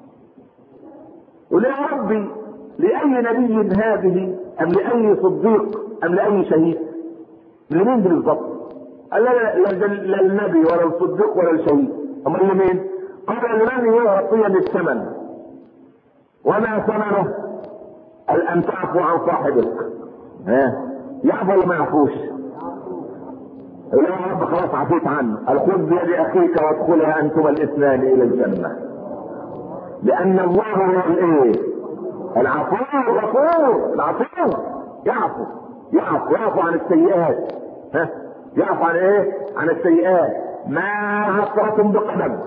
وليه يا ربي لأي نبي هذه ام لأي صديق ام لأي شهيد؟ لمين بالضبط؟ قال لا لا, لا, لا النبي ولا الصديق ولا الشهيد. امال لمين؟ قال لمن يعطي الثمن. وما ثمنه؟ قال ان تعفو عن صاحبك. ها يعفو ولا ما يعفوش؟ يا رب خلاص عفيت عنه. الخذ بيد اخيك وادخلها انتما الاثنان الى الجنه. لان الله هو الايه؟ العفو الغفور. العفو يعفو يعفو يعفو عن السيئات. ها يعفو عن ايه؟ عن السيئات. ما عثرة بقدم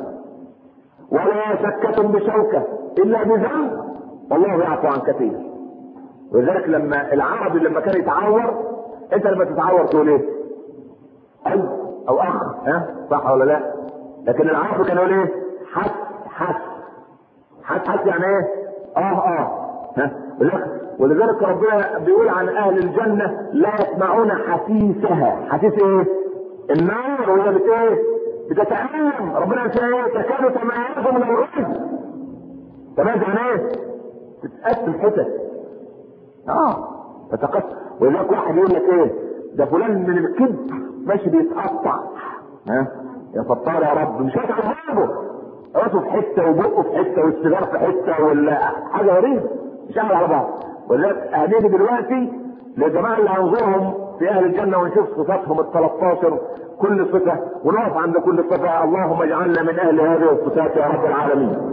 ولا شكة بشوكة الا بذنب والله يعفو عن كثير. ولذلك لما العربي لما كان يتعور، انت لما تتعور تقول ايه؟ أب او اخ. ها صح ولا لا؟ لكن العرب كانوا ايه؟ حس حس حس حس يعني ايه؟ اه اه. ها ولذلك ربنا بيقول عن اهل الجنة لا يسمعون حسيسها. حسيس ايه؟ النار وهي بت ايه؟ بتتألم. ربنا يقول ايه؟ تكاد تميز من الغيظ. تميز يعني ايه؟ تتقسم حتت. اه تتقسم. ولذلك واحد يقول لك ايه؟ ده فلان من الكذب ماشي بيتقطع. ها يا ستار يا رب مش هتعذبه. راسه في حته وبقه في حته والسيجاره في حته ولا حاجه غريبه مش على بعض. ولذلك هنيجي دلوقتي للجماعه اللي هنزورهم في اهل الجنه ونشوف صفاتهم ال ثلاثة عشر كل صفه ونقف عند كل صفه. اللهم اجعلنا من اهل هذه الصفات يا رب العالمين.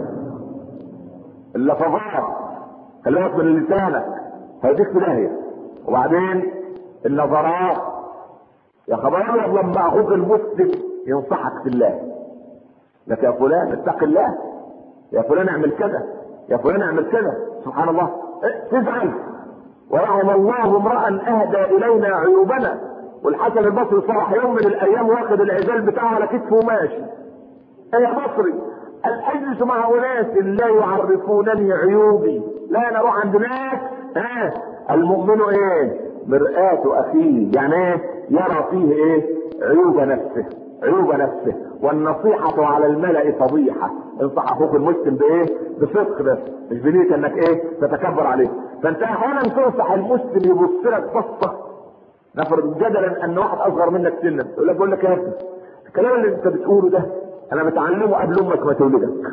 اللفظات خلي بالك من لسانك هيديك في داهيه. وبعدين النظرات يا خبر ابيض لما اخوك المسلم ينصحك في الله لك يا فلان اتق الله، يا فلان اعمل كذا، يا فلان اعمل كذا. سبحان الله تزعل. ورحم الله امرأ اهدى الينا عيوبنا. والحسن البصري صرح يوم من الايام واخد العزال بتاعه على كتفه وماشي. ايه يا بصري؟ الاجلس مع اناس لا يعرفونني عيوبي. لا انا اروح عند ناس ها المؤمن ايه؟ مرآة اخيه. يعني ايه؟ يرى فيه ايه؟ عيوب نفسه عيوب نفسه. والنصيحة على الملأ فضيحة. انصح اخوك المسلم بايه؟ بصدق بس مش بنية انك ايه؟ تتكبر عليه. فانت احيانا تنصح المسلم يبص لك بصة. نفرض جدلا ان واحد اصغر منك سنا يقول لك بقول لك يا ابني الكلام اللي انت بتقوله ده انا متعلمه قبل امك ما تولدك.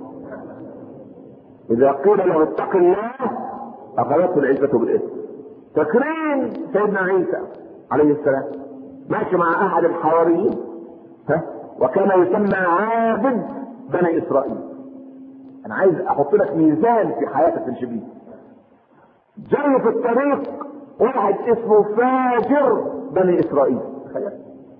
اذا قيل له اتق الله اخذته العزة بالاثم. تكريم سيدنا عيسى عليه السلام ماشي مع احد الحواريين ها وكان يسمى عابد بني اسرائيل. انا عايز احط لك ميزان في حياتك من شبيه. جاي في الطريق واحد اسمه فاجر بني اسرائيل. تخيل.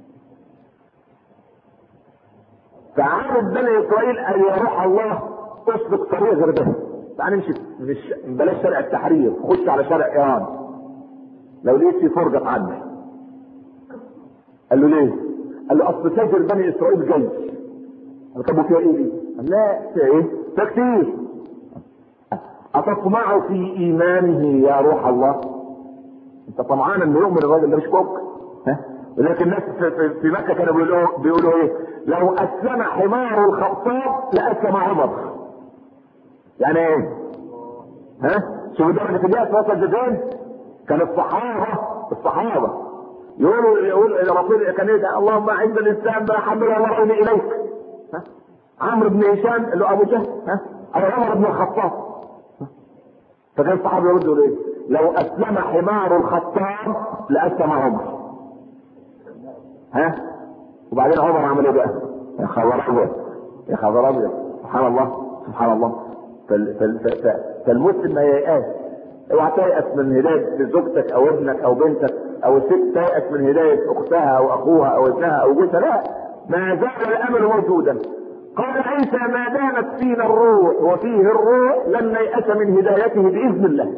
فعابد بني اسرائيل ان يروح الله اسلك طريق غير ده. تعال نمشي مش بلاش شارع التحرير خش على شارع ايران لو لقيت في فرجة عنه. قال له ليه؟ قال له اصل فاجر بني اسرائيل جاي. قال طب فيها ايه دي؟ قال لا فيها ايه؟ تكتير. اتطمع في ايمانه يا روح الله؟ انت طمعان انه يؤمن الراجل ده مش ممكن. ها؟ ولكن الناس في, في مكه كانوا بيقولوا بيقولوا ايه؟ لو اسلم حمار الخطاب لاسلم عمر. يعني ايه؟ ها؟ شوف درجه الياس وصل لفين؟ كان الصحابه الصحابه يقولوا يقول الرسول كان يدعي اللهم اعز الاسلام بلا حمل ولا رأيني اليك. ها؟ عمرو بن هشام اللي هو ابو جهل ها؟ او عمر بن الخطاب. فكان الصحابه يردوا ليه؟ لو اسلم حمار الخطاب لاسلم عمر. ها؟ وبعدين عمر عمل ايه بقى؟ يا خبر ابيض يا خبر ابيض سبحان الله سبحان الله. فال فال فال فالمسلم ما ييأس. اوعى تيأس من هدايه زوجتك او ابنك او بنتك او الست تيأس من هدايه اختها او اخوها او ابنها او جوزها. لا ما زال الامل موجودا. قال عيسى ما دامت فينا الروح وفيه الروح لن نيأس من هدايته باذن الله.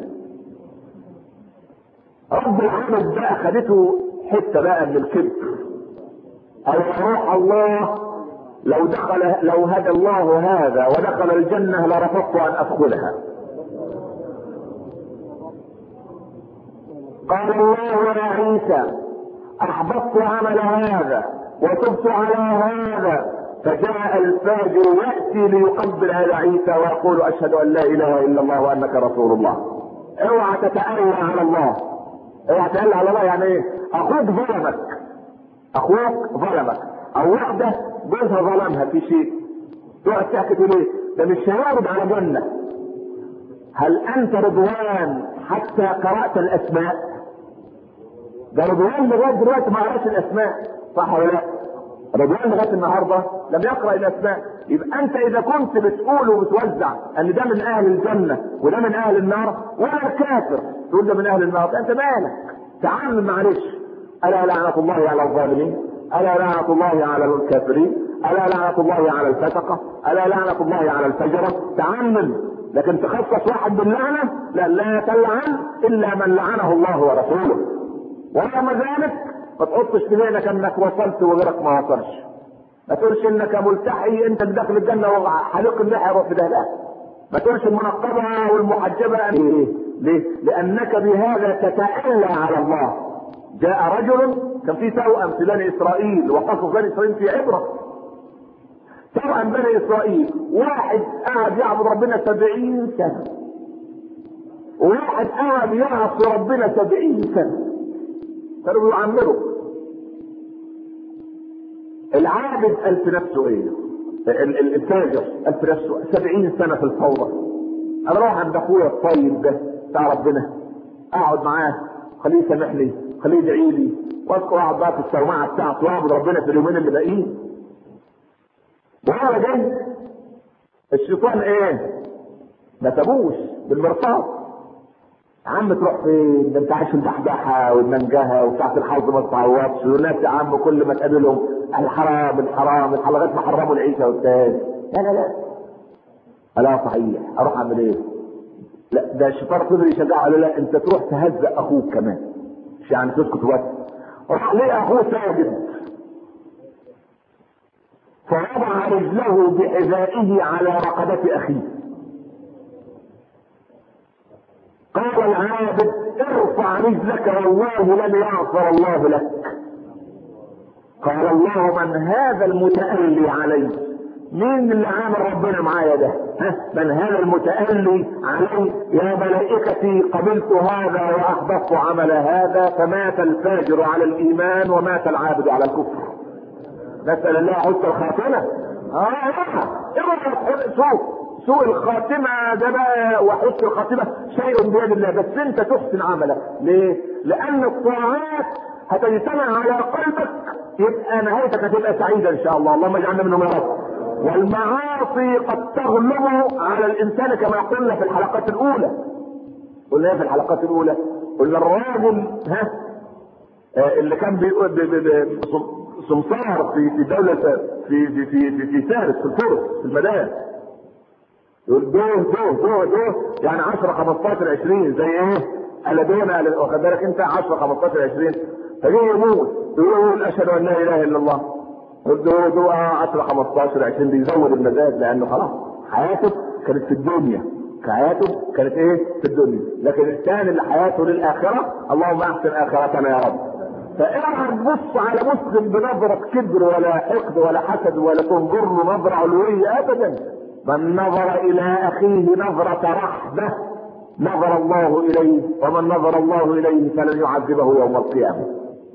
رب العالمين بقى خدته حته بقى من الكبر. او روح الله لو دخل لو هدى الله هذا ودخل الجنه لرفضت ان ادخلها. قال الله يا عيسى احبطت عمل هذا وتبت على هذا. فجاء الفاجر ياتي ليقبل على عيسى ويقول اشهد ان لا اله الا الله وانك رسول الله. اوعى تتألى على الله، اوعى تتألى على الله. يعني ايه؟ اخوك ظلمك، اخوك ظلمك، او واحده جوزها ظلمها في شيء، تقعد تحكي ليه؟ ده مش هيعرض على جنه. هل انت رضوان حتى قرأت الاسماء؟ ده رضوان لغايه دلوقتي ما قرأش الاسماء، صح ولا لا؟ رضوان لغايه النهارده لم يقرأ الاسماء. يبقى انت اذا كنت بتقول وبتوزع ان ده من اهل الجنه وده من اهل النار، ولا كافر تقول ده من اهل النار، انت مالك؟ تعامل معلش. الا لعنه الله على الظالمين، الا لعنه الله على الكافرين، الا لعنه الله على الفسقه، الا لعنه الله على الفجره. تعامل. لكن تخصص واحد باللعنه، لا لا تلعن الا من لعنه الله ورسوله. ورغم ذلك ما تحطش في ذهنك انك وصلت وغيرك ما وصلش. ما تقولش انك ملتحي انت بداخل الجنه وحليق اللحيه يروح في دهلها. ما تقولش المنقبه والمحجبه. ليه؟ ليه؟ لانك بهذا تتألى على الله. جاء رجل كان في توأم في بني اسرائيل، وقصص بني اسرائيل في عبره. توأم بني اسرائيل، واحد قاعد يعبد ربنا سبعين سنه، وواحد قاعد يعصي ربنا سبعين سنه. كانوا يعمروا. العابد ألف نفسه ايه؟ الفاجر ألف نفسه سبعين سنة في الفوضى. انا اروح عند اخويا الطيب ده بتاع ربنا، اقعد معاه، خليه يسامحني، خليه يدعي لي، واذكر اقعد بقى في السومعة بتاعته واعبد ربنا في اليومين اللي باقيين. وهو جاي الشيطان ايه؟ ما تبوش بالمرصاد. يا عم تروح فين؟ ده انت عايش الدحدحه والمنجهه وبتاعت الحوض ما تتعوضش، والناس يا عم كل ما تقابلهم الحرام الحرام الحرام لغايه ما حرموا العيشه والتاج. لا لا لا لا صحيح، اروح اعمل ايه؟ لا ده الشيطان فضل يشجعه، قال له لا انت تروح تهزأ اخوك كمان، مش يعني تسكت بس. راح ليه اخوه ساجد، فوضع رجله بحذائه على رقبه اخيه. قال العابد ارفع رجلك والله لن يغفر الله لك. قال الله من هذا المتألي علي؟ مين اللي عامل ربنا معايا ده؟ ها؟ من هذا المتألي علي؟ يا ملائكتي قبلت هذا واحبطت عمل هذا. فمات الفاجر على الايمان ومات العابد على الكفر. نسأل الله حسن الخاتمة. اه اه شوف سوء الخاتمة ده بقى وحسن الخاتمة شيء بيد الله، بس انت تحسن عملك. ليه؟ لان الطاعات هتجتمع على قلبك، يبقى نهايتك هتبقى سعيدة ان شاء الله. اللهم اجعلنا منهم يا رب. والمعاصي قد تغلب على الانسان كما قلنا في الحلقات الاولى. قلنا ايه في الحلقات الاولى؟ قلنا الراجل ها آه اللي كان بيقول سمسار في في دولة في في في في, في فارس في الفرس في المدائن، يقول دوه دوه دوه دوه يعني عشرة خمستاشر عشرين زي ايه؟ قلدونا واخد بالك انت عشرة خمستاشر عشرين. فجيه يموت يقول اشهد ان لا اله الا الله. يقول دوه دوه عشرة خمستاشر عشرين بيزود المزاج، لانه خلاص حياته كانت في الدنيا، حياته كانت ايه؟ في الدنيا. لكن الانسان اللي حياته للاخره، اللهم احسن اخرتنا يا رب. فاوعى تبص على مسلم بنظرة كبر ولا حقد ولا حسد ولا تنظر له نظرة علوية ابدا. من نظر الى اخيه نظرة رحمة نظر الله اليه، ومن نظر الله اليه فلن يعذبه يوم القيامة.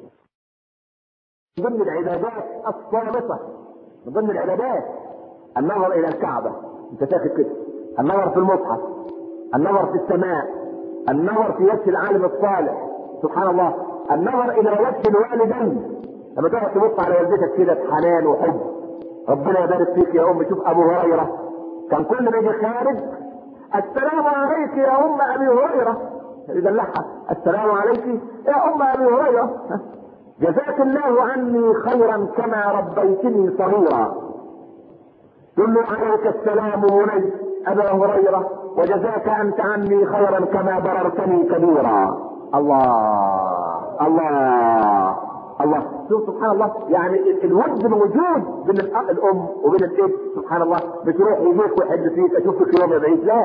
من ضمن العبادات الصامتة، من ضمن العبادات النظر الى الكعبة، انت تاخد كده، النظر في المصحف، النظر في السماء، النظر في وجه العالم الصالح، سبحان الله، النظر الى وجه الوالدين. لما تقعد تبص على والدتك كده بحنان وحب، ربنا يبارك فيك يا ام. شوف ابو هريره كان كل ما يجي خارج السلام عليك يا ام ابي هريره، يدلعها السلام عليك يا ام ابي هريره، جزاك الله عني خيرا كما ربيتني صغيرا. قل له عليك السلام بني ابا هريره، وجزاك انت عني خيرا كما بررتني كبيرا. الله الله الله، شوف سبحان الله، يعني الود موجود بين الام وبين الاب. سبحان الله، بتروح يجيك ويحب فيك اشوفك يوم يا بعيد، لا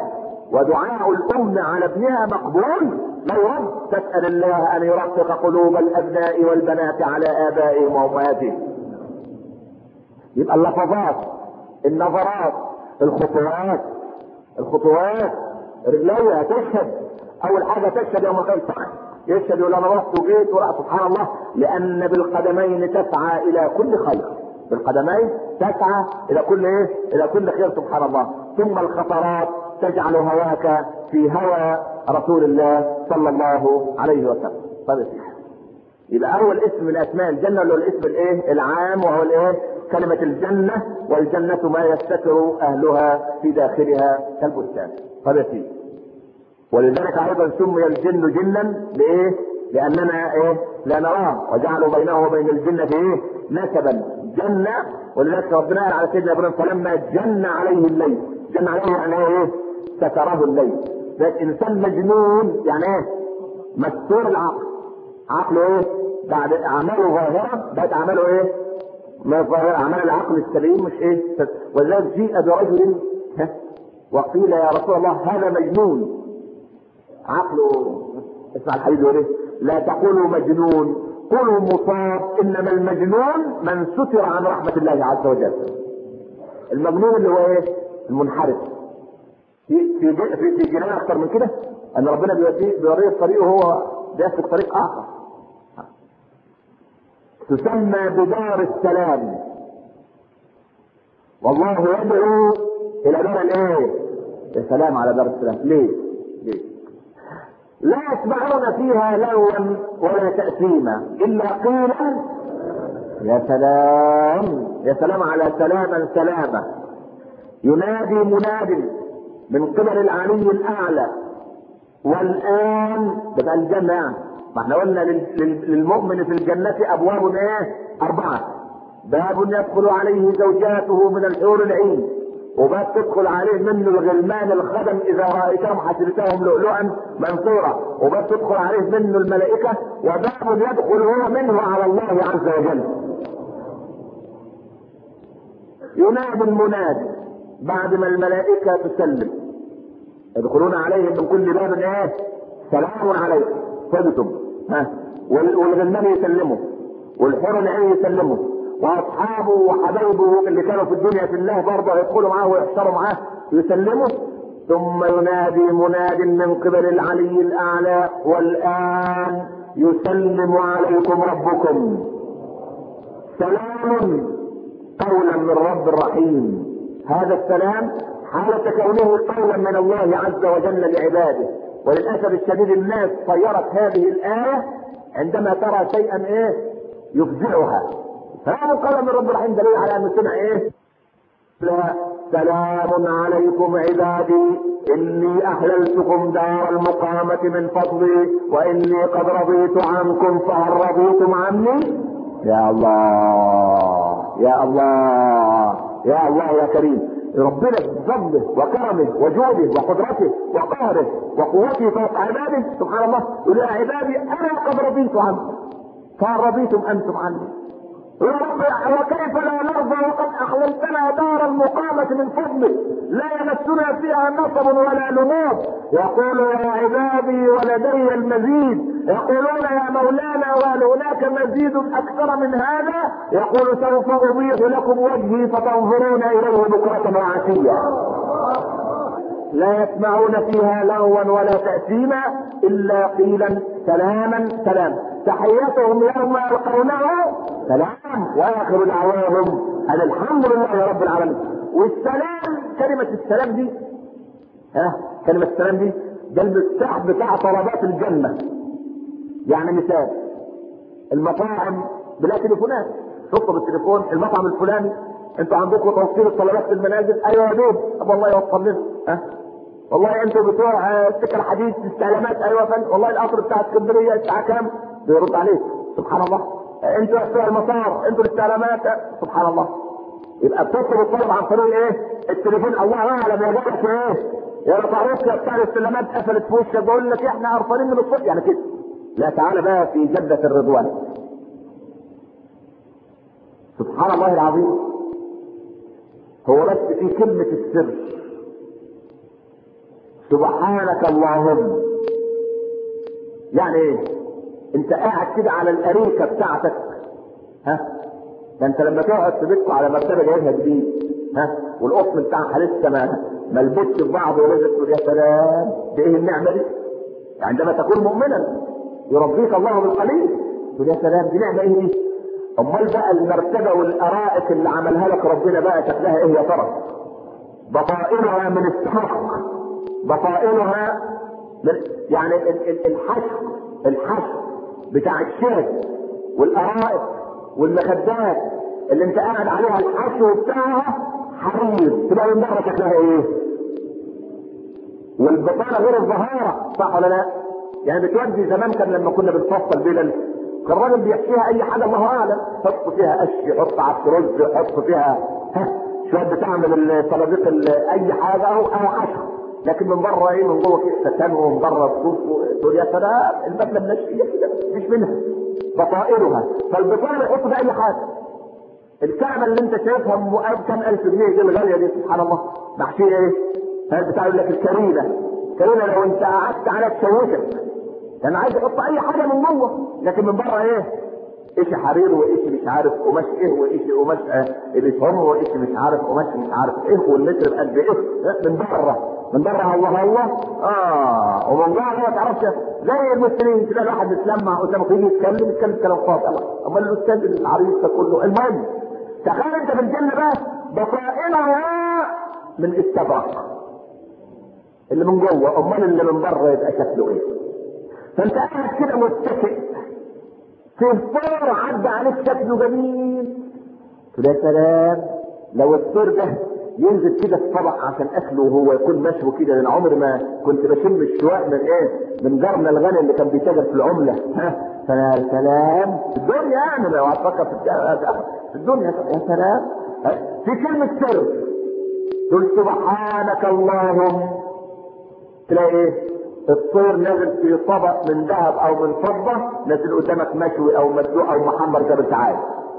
ودعاء الام على ابنها مقبول لا يرد. تسأل الله ان يرقق قلوب الابناء والبنات على ابائهم وامهاتهم. يبقى اللفظات، النظرات، الخطوات الخطوات رجليها تشهد. اول حاجه تشهد يوم القيامه، يشهد يقول انا رحت وجيت ورأى سبحان الله، لان بالقدمين تسعى الى كل خير. بالقدمين تسعى الى كل ايه؟ الى كل خير سبحان الله. ثم الخطرات تجعل هواك في هوى رسول الله صلى الله عليه وسلم. طيب يبقى اول اسم من اسماء الجنه اللي هو الاسم الايه؟ العام، وهو الايه؟ كلمه الجنه. والجنه ما يستتر اهلها في داخلها كالبستان. طيب ولذلك ايضا سمي الجن جنا لايه؟ لاننا ايه؟ لا نراه، وجعلوا بينه وبين الجنه ايه؟ نسبا. جنه. ولذلك ربنا قال على سيدنا ابراهيم فلما جن عليه الليل. جن عليه يعني ايه؟ ستره الليل. ده الانسان مجنون يعني ايه؟ مستور العقل. عقله ايه؟ بعد اعماله ظاهره بقت اعماله ايه؟ ما ظاهره. اعمال العقل السليم مش ايه؟ ولذلك جيء برجل وقيل يا رسول الله هذا مجنون. عقله اسمع الحديث يقول ايه؟ لا تقولوا مجنون، قولوا مصاب. انما المجنون من ستر عن رحمه الله عز وجل. المجنون اللي هو ايه؟ المنحرف. في في في, في جنان اكتر من كده ان ربنا بيوديه بيوريه الطريق وهو بيسلك طريق اخر. تسمى بدار السلام، والله يدعو الى دار الايه؟ يا سلام على دار السلام. ليه؟ ليه؟ لا يسمعون فيها لغوا ولا تأثيما الا قيلا يا سلام. يا سلام على سلاما سلاما. ينادي مناد من قبل العلي الاعلى والان. ده الجنه يعني. ما احنا قلنا للمؤمن في الجنه ابواب ايه؟ اربعه. باب يدخل عليه زوجاته من الحور العين، وباب تدخل عليه منه الغلمان الخدم اذا رايتهم حسبتهم لؤلؤا منثورا، وباب تدخل عليه منه الملائكه، وباب يدخل هو منه على الله عز وجل. ينادي المنادي بعد ما الملائكه تسلم يدخلون عليهم من كل باب ايه؟ سلام عليكم طبتم. ها والغلمان يسلموا، والحور العين يسلموا، واصحابه وحبايبه اللي كانوا في الدنيا في الله برضه يدخلوا معاه ويحشروا معاه يسلموا. ثم ينادي مناد من قبل العلي الاعلى والان يسلم عليكم ربكم سلام قولا من رب رحيم. هذا السلام حالة كونه قولا من الله عز وجل لعباده. وللاسف الشديد الناس صيرت هذه الايه عندما ترى شيئا ايه؟ يفزعها. هذا قولا من رب الرحيم دليل على ان سمع ايه؟ لا سلام عليكم عبادي اني احللتكم دار المقامة من فضلي واني قد رضيت عنكم فهل رضيتم عني؟ يا الله يا الله يا الله يا كريم. ربنا بفضله وكرمه وجوده وقدرته وقهره وقوته فوق عباده سبحان الله يقول يا عبادي انا قد رضيت عنكم فهل رضيتم انتم عني؟ يا رب وكيف لا نرضى وقد احللتنا دار المقامة من فضلك لا يمسنا فيها نصب ولا لموت. يقول يا عبادي ولدي المزيد. يقولون يا مولانا وهل هناك مزيد اكثر من هذا؟ يقول سوف اضيح لكم وجهي فتنظرون اليه بكرة وعشية. لا يسمعون فيها لغوا ولا تأثيما الا قيلا سلاما سلام. تحيتهم يوم يلقونه سلام واخر دعواهم ان الحمد لله رب العالمين. والسلام كلمة السلام دي ها كلمة السلام دي ده المفتاح بتاع طلبات الجنة. يعني مثال المطاعم بلا تليفونات تطلب التليفون المطعم الفلاني انتوا عندكم توصيل الطلبات في المنازل. ايوه يا دوب طب والله يوصل لنا. ها والله انتوا بتوع سكه الحديد استعلامات. ايوه يا فندم والله القطر بتاع اسكندريه الساعه كام؟ بيرد عليك سبحان الله. انتوا بتوع المطار انتوا الاستعلامات سبحان الله. يبقى بتطلب الطلب عن طريق ايه؟ التليفون. الله اعلم يا جماعه ايه؟ يا تعرفش يا بتاع الاستعلامات قفلت في وشك بقول لك احنا قرفانين من الصبح يعني كده. لا تعالى بقى في جدة الرضوان سبحان الله العظيم. هو بس في كلمة السر سبحانك اللهم. يعني ايه؟ انت قاعد كده على الاريكه بتاعتك، ها؟ ده انت لما تقعد في بيتكم على مرتبه جايبها جديد، ها؟ والقطن بتاعها لسه ما ما لبسش في بعضه ولازم تقول يا سلام، دي ايه النعمه دي؟ عندما تكون مؤمنا يربيك الله بالقليل تقول يا سلام، دي نعمه ايه دي؟ امال بقى المرتبه والارائك اللي عملها لك ربنا بقى شكلها ايه يا ترى؟ بطائنها من السحق، بطائنها من يعني الحشو الحشو بتاع الشرك والارائك والمخدات اللي انت قاعد عليها الحشو بتاعها حرير، تبقى من بره شكلها ايه؟ والبطانه غير الظهاره، صح ولا لا؟ يعني بتودي زمان كان لما كنا بنفصل بلل كان الراجل بيحشيها اي حاجه الله اعلم، حط فيها قش، حط عبد رز، حط فيها ها شويه بتاع من الصناديق اي حاجه او او حشو، لكن من بره ايه؟ من جوه كده ستان ومن بره الصوف، تقول يا سلام البدله منشيه كده مش منها بطائرها. فالبطانه يحط فيها اي حاجه. الكعبه اللي انت شايفها بكام الف جنيه دي الغاليه دي سبحان الله محشيه ايه؟ هذا بتاع يقول لك الكريمه، الكريمه لو انت قعدت عليها تشوكك، كان عايز يحط اي حاجه من جوه، لكن من بره ايه؟ ايش حرير وايش مش عارف قماش ايه وايش قماش بيتهم وايش مش عارف قماش مش عارف ايه والمتر قد ايه من بره، من بره الله الله اه ومن جوه ما تعرفش. زي المسلمين تلاقي واحد يتلمع قدامك يجي يتكلم يتكلم كلام فاضي، امال الاستاذ العريس ده كله. المهم تخيل انت في الجنه بقى بطائنها من الاستبرق اللي من جوه، امال اللي من بره يبقى شكله ايه؟ فانت قاعد كده متكئ في الطير عدى عليك شكله جميل، يا سلام لو الطير ده ينزل كده في طبق عشان اكله وهو يكون مشوي كده. لان عمري ما كنت بشم الشواء من ايه؟ من جارنا الغني اللي كان بيتاجر في العمله، ها فيا سلام في الدنيا يعني لو هتفكر في في الدنيا يا سلام. في كلمه سر تقول سبحانك اللهم، تلاقي ايه؟ الطير نازل في طبق من ذهب او من فضه، نازل قدامك مشوي او مسلوق او محمر زي ما انت عايز.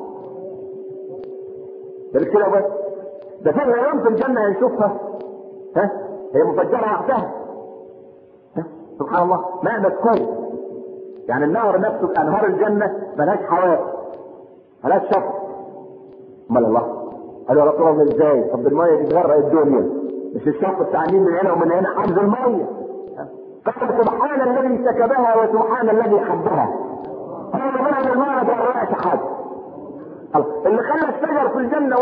بس كده بس ده في غيران في الجنه هنشوفها، ها هي مفجره وحدها، سبحان الله ماء مسكوب. يعني النهر نفسه انهار الجنه ملهاش حواف ملهاش شط. امال الله قالوا يا رسول الله ازاي؟ طب الميه دي تغرق الدنيا، مش الشط بتاع النيل من هنا ومن هنا حجز الميه. قال سبحان الذي سكبها وسبحان الذي حبها. قال من الماء ما تغرقش حد. اللي خلى الشجر في الجنه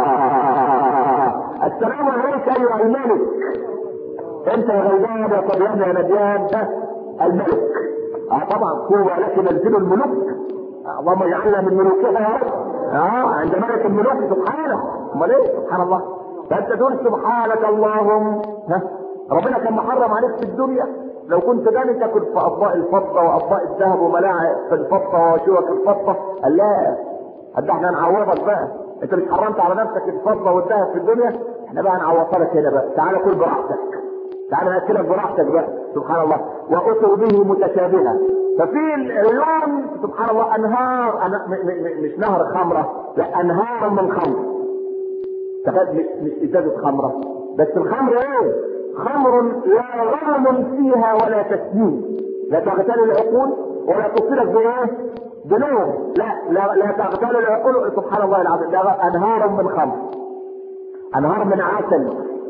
السلام عليك ايها الملك. انت يا غلبان يا طبيان يا نبيان الملك. اه طبعا طوبى لك منزل الملوك، اللهم اجعلنا من ملوكها يا رب. اه عند ملك الملوك سبحانه. امال ايه؟ سبحان الله. فانت تقول سبحانك اللهم. ها ربنا كان محرم عليك في الدنيا لو كنت غني تاكل في اطباق الفضه واطباق الذهب وملاعق في الفضه وشوك الفضه. قال لا، قد احنا نعوضك بقى، انت مش حرمت على نفسك الفضه والذهب في الدنيا، احنا بقى نعوضك هنا بقى. تعالى كل براحتك، تعالى ناكلك براحتك بقى. سبحان الله. واتوا به متشابها. ففي العيون سبحان الله انهار، أنا م م مش نهر خمره، لا انهار من خمر. تخيل مش مش ازازه خمره بس، الخمر ايه؟ خمر لا غرم فيها ولا تسنين، لا تغتال العقول ولا تصلك بايه؟ بنوم، لا لا لا تغتال العقول. سبحان الله العظيم. ده انهار من خمر، انهار من عسل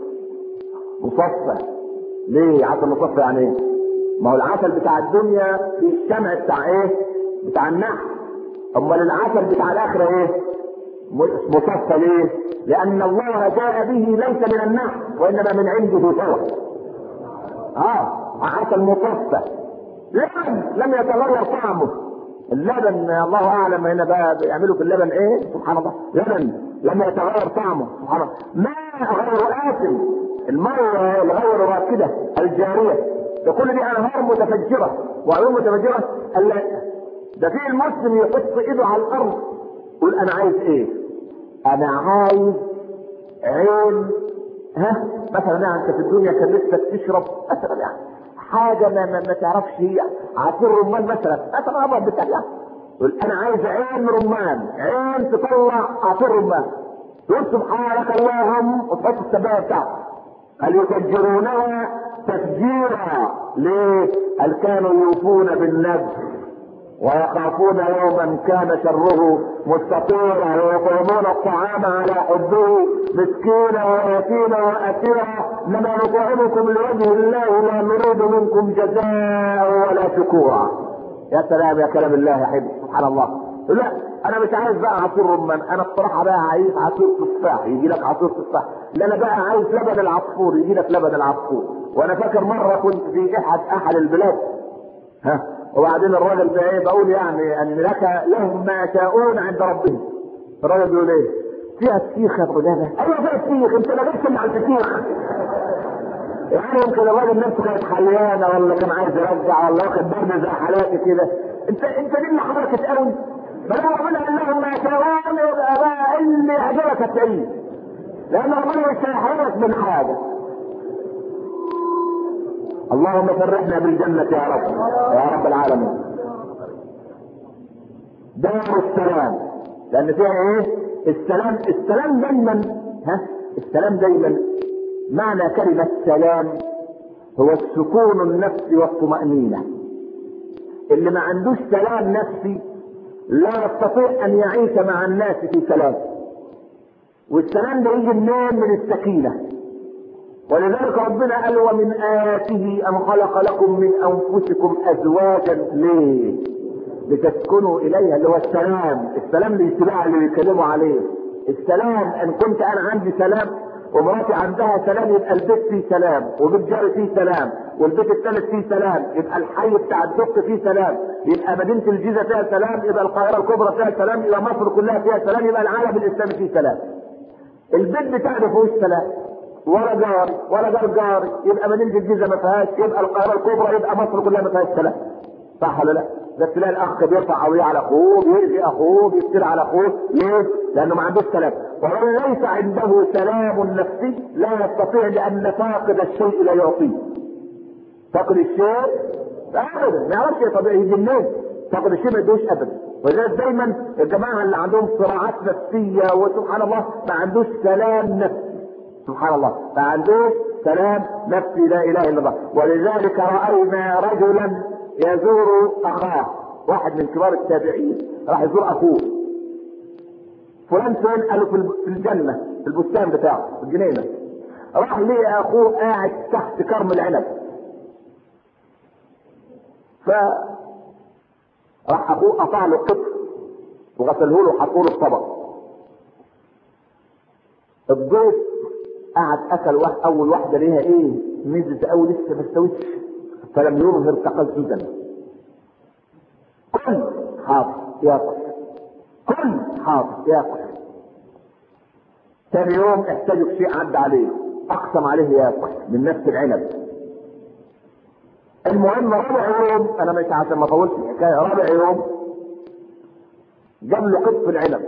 مصفى. ليه عسل مصفى يعني ايه؟ ما هو العسل بتاع الدنيا في الشمع بتاع ايه؟ بتاع النحل. امال العسل بتاع الاخره ايه؟ مصفى. ليه؟ لان الله جاء به ليس من النحل وانما من عنده هو. اه عسل مصفى. لبن لم يتغير طعمه. اللبن الله اعلم هنا بقى بيعملوا في اللبن ايه؟ سبحان الله. لبن لم يتغير طعمه سبحان الله. ماء غير آسن، الماء الغير راكده الجاريه. ده كل دي انهار متفجره وعيون متفجره. ده في المسلم يحط ايده على الارض يقول انا عايز ايه؟ انا عايز عين. ها مثلا يعني انت في الدنيا كان نفسك تشرب مثلا يعني حاجه ما, ما, ما تعرفش هي عصير رمان مثلا مثلا ابغى بتاع يقول انا عايز عين رمان، عين تطلع عصير رمان. تقول سبحانك اللهم وتحط السبايه بتاعتك. هل يفجرونها تفجيرا. ليه؟ قال كانوا يوفون بالنذر ويخافون يوما كان شره مستطيرا ويطعمون الطعام على حبه مسكينا ويتيما واسيرا انما نطعمكم لوجه الله لا نريد منكم جزاء ولا شكورا. يا سلام يا كلام الله يا حبيبي، سبحان الله. لا انا مش عايز بقى عصير رمان، انا الصراحه بقى عايز عصير تفاح، يجي لك عصير تفاح. لا انا بقى عايز لبن العصفور، يجي لك لبن العصفور. وانا فاكر مره كنت في احد احد البلاد ها، وبعدين الراجل ده ايه بقول يعني ان لك لهم ما يشاءون عند ربهم. الراجل بيقول ايه؟ فيها فسيخ يا ابو داده. ايوه فيها فسيخ، انت ما جبتش مع الفسيخ. يعني يمكن الراجل نفسه كانت حليانه ولا كان عايز يرجع ولا واخد برد زي حالاتي كده. انت انت دي اللي حضرتك قوي. ما دام ربنا قال لهم ما يشاءون يبقى بقى اللي يعجبك هتلاقيه، لان ربنا مش هيحرمك من حاجه. اللهم فرحنا بالجنة يا رب يا رب العالمين. دار السلام، لان فيها ايه؟ السلام. السلام دايما ها السلام دايما معنى كلمة سلام هو السكون النفسي والطمأنينة. اللي ما عندوش سلام نفسي لا يستطيع ان يعيش مع الناس في سلام. والسلام ده يجي منين؟ من السكينة. ولذلك ربنا قال ومن آياته أن خلق لكم من أنفسكم أزواجا. ليه؟ لتسكنوا إليها، اللي هو السلام. السلام للاتباع اللي بيتكلموا عليه. السلام ان كنت انا عندي سلام ومراتي عندها سلام يبقى البيت فيه سلام، وبيت جاري فيه سلام، والبيت الثالث فيه سلام، يبقى الحي بتاع الدق فيه سلام، يبقى مدينة الجيزة فيها سلام، يبقى القاهرة الكبرى فيها سلام، يبقى مصر كلها فيها سلام، يبقى العالم الاسلامي فيه سلام. البيت بتاعنا فيهوش سلام ولا جاري ولا جار جاري، يبقى مدينة الجيزة ما فيهاش، يبقى القاهرة الكبرى، يبقى مصر كلها ما فيهاش سلام. صح ولا لا؟ ده تلاقي الاخ بيرفع قوي على اخوه، بيرجي اخوه، بيفتر على اخوه. ليه؟ لانه ما عندوش سلام. ومن ليس عنده سلام نفسي لا يستطيع، لان فاقد الشيء لا يعطيه. فاقد الشيء ابدا ما يعرفش طبيعي يجي منين. فاقد الشيء ما يدوش ابدا. ولذلك دايما الجماعه اللي عندهم صراعات نفسيه وسبحان الله ما عندوش سلام نفسي. سبحان الله ما عندوش سلام نفسي، لا اله الا الله. ولذلك راينا رجلا يزور اخاه، واحد من كبار التابعين راح يزور اخوه. فلان فين؟ قالوا في الجنه في البستان بتاعه في الجنينه. راح لقى اخوه قاعد تحت كرم العنب. ف راح اخوه قطع له قطر وغسله له وحطه له الطبق. الضيف قعد اكل واحد، اول واحده ليها ايه؟ ميزه قوي لسه ما استوتش، فلم يظهر تقززا. كل حاضر ياكل، كل حاضر ياكل. ثاني يوم احتاجوا شيء عدى عليه، اقسم عليه ياكل من نفس العنب. المهم رابع يوم، انا مش عشان ما اطولش الحكايه، رابع يوم جاب له قطف العنب.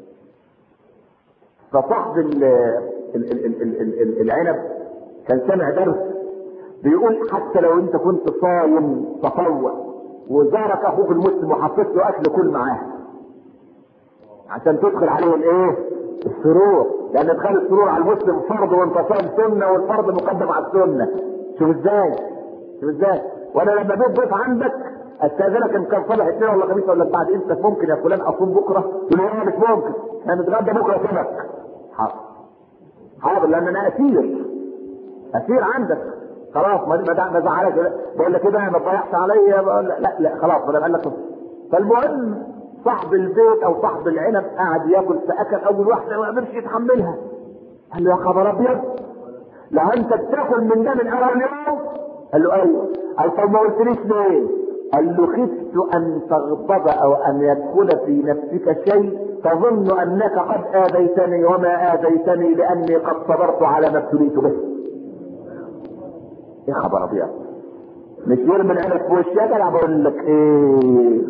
فصاحب ال ال ال ال ال ال العنب كان سامع درس بيقول حتى لو انت كنت صايم تطوع وزارك اخوك المسلم وحطيت له اكل كل معاه عشان تدخل عليه الايه؟ السرور، لان ادخال السرور على المسلم فرض وانت صايم سنه، والفرض مقدم على السنه. شوف ازاي؟ شوف ازاي؟ وانا لما بيت ضيف عندك استاذنك ان كان صباح اثنين ولا خميس ولا بعد امتى ممكن يا فلان اصوم بكره؟ تقول لي انا مش ممكن، انا نتغدى بكره سمك. حاضر حاضر لان انا اسير اسير عندك خلاص. ما ما زعلك بقول لك كده ما تضيعش عليا. لا لا خلاص ما قال لك. فالمهم صاحب البيت او صاحب العنب قاعد ياكل، فاكل اول واحده وما قدرش يتحملها. قال له يا خبر ابيض، لو انت بتاكل من ده من اول يوم؟ قال له ايوه. قال طب ما قلتليش ليه؟ قال له خفت ان تغضب او ان يدخل في نفسك شيء تظن انك قد اذيتني وما اذيتني لاني قد صبرت على ما ابتليت به. يا خبر ابيض، مش يرمي العنب في وشك. انا بقول لك ايه؟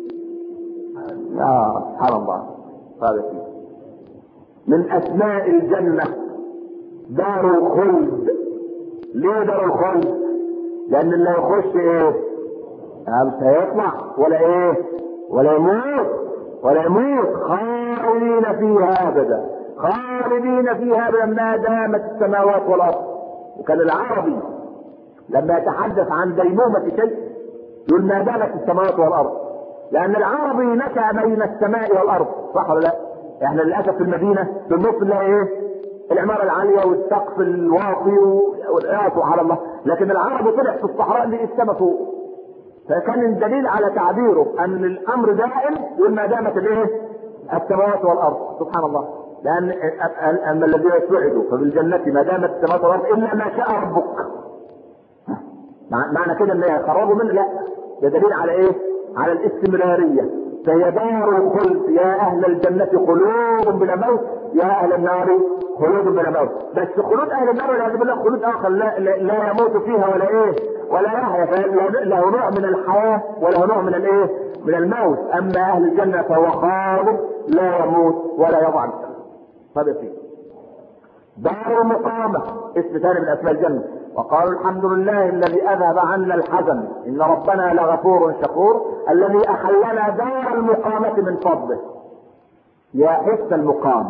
اه سبحان الله. هذا من اسماء الجنه دار الخلد. ليه دار الخلد؟ لان اللي يخش ايه؟ مش هيطلع ولا ايه؟ ولا يموت ولا يموت، خالدين فيها ابدا، خالدين فيها ابدا ما دامت السماوات والارض. وكان العربي لما يتحدث عن ديمومة شيء يقول ما دامت السماوات والارض، لان العربي نشأ بين السماء والارض، صح ولا لا؟ احنا للاسف في المدينة في النص نلاقي ايه؟ العمارة العالية والسقف الواطي والقياس على الله، لكن العربي طلع في الصحراء اللي السماء فوق. فكان الدليل على تعبيره ان الامر دائم يقول ما دامت الايه؟ السماوات والارض، سبحان الله. لان اما الذين سعدوا فبالجنة ما دامت السماوات والارض الا ما شاء ربك. معنى كده ان يخرجوا منه؟ لا، ده دليل على ايه؟ على الاستمرارية. فهي دار الخلد، يا اهل الجنة خلود بلا موت، يا اهل النار خلود بلا موت. بس خلود اهل النار والعياذ بالله خلود اخر لا, لا, لا يموت فيها ولا ايه؟ ولا يحيا، له نوع من الحياة وله نوع من الايه؟ من الموت. اما اهل الجنة فهو خالد لا يموت ولا يضعف. هذا فيه دار المقامة، اسم ثاني من اسماء الجنة. وقالوا الحمد لله الذي اذهب عنا الحزن ان ربنا لغفور شكور الذي احلنا دار المقامة من فضله. يا حس المقام،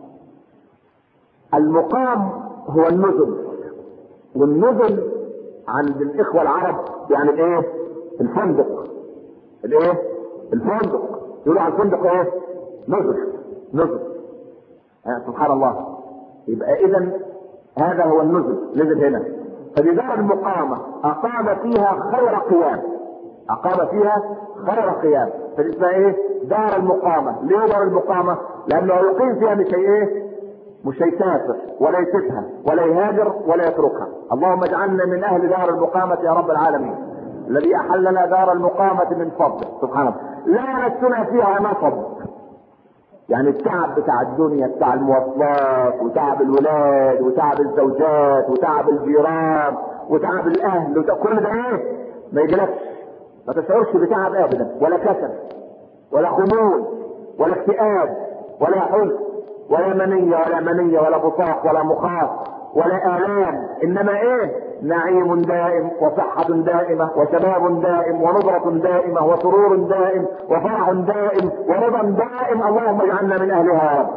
المقام هو النزل، والنزل عند الاخوة العرب يعني الايه؟ الفندق. الايه؟ الفندق. يقولوا على الفندق ايه؟ نزل. نزل. آه سبحان الله. يبقى اذا هذا هو النزل، نزل هنا. فبدار المقامة اقام فيها خير قيام، اقام فيها خير قيام، فاسمها ايه؟ دار المقامة. ليه دار المقامة؟ لانه يقيم فيها مش ايه؟ مش هيسافر ولا يسيبها ولا يهاجر ولا يتركها. اللهم اجعلنا من اهل دار المقامة يا رب العالمين، الذي احلنا دار المقامة من فضله سبحانه. لا نسنا فيها نصب، يعني التعب بتاع الدنيا، بتاع المواصلات وتعب الولاد وتعب الزوجات وتعب الجيران وتعب الاهل وتعب كل ده ايه؟ ما يجلكش، ما تشعرش بتعب ابدا، ولا كسل ولا خمول ولا اكتئاب ولا حزن ولا منية ولا منية ولا بطاق ولا مخاط ولا آلام، انما ايه؟ نعيم دائم وصحة دائمة وشباب دائم ونظرة دائمة وسرور دائم وفرح دائم ورضا دائم. اللهم اجعلنا من اهلها يا رب.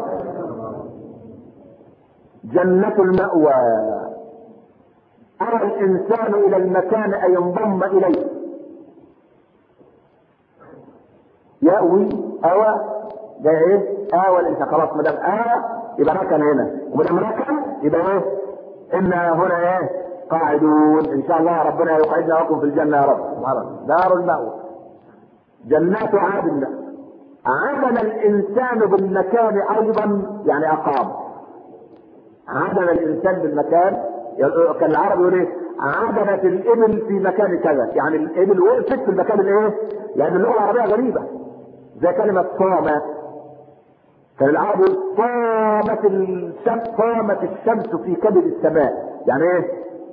جنة المأوى، أرى الإنسان إلى المكان أن ينضم إليه. يأوي أوى، ده إيه؟ آوى الإنسان، خلاص ما دام آوى يبقى ركن هنا، وما دام ركن يبقى إيه؟ إنا هنا إيه؟ قاعدون. إن شاء الله ربنا يقعدنا لكم في الجنة يا رب. دار المأوى. جنات عدن، عدن الإنسان بالمكان أيضا، يعني أقام. عدن الإنسان بالمكان، كان العرب يقول ايه؟ عدنت الابل في مكان كذا، يعني الابل وقفت في المكان الايه؟ لان اللغه العربيه غريبه، زي كلمه صامت. كان العرب يقول صامت الشمس، صامت الشمس في كبد السماء، يعني ايه؟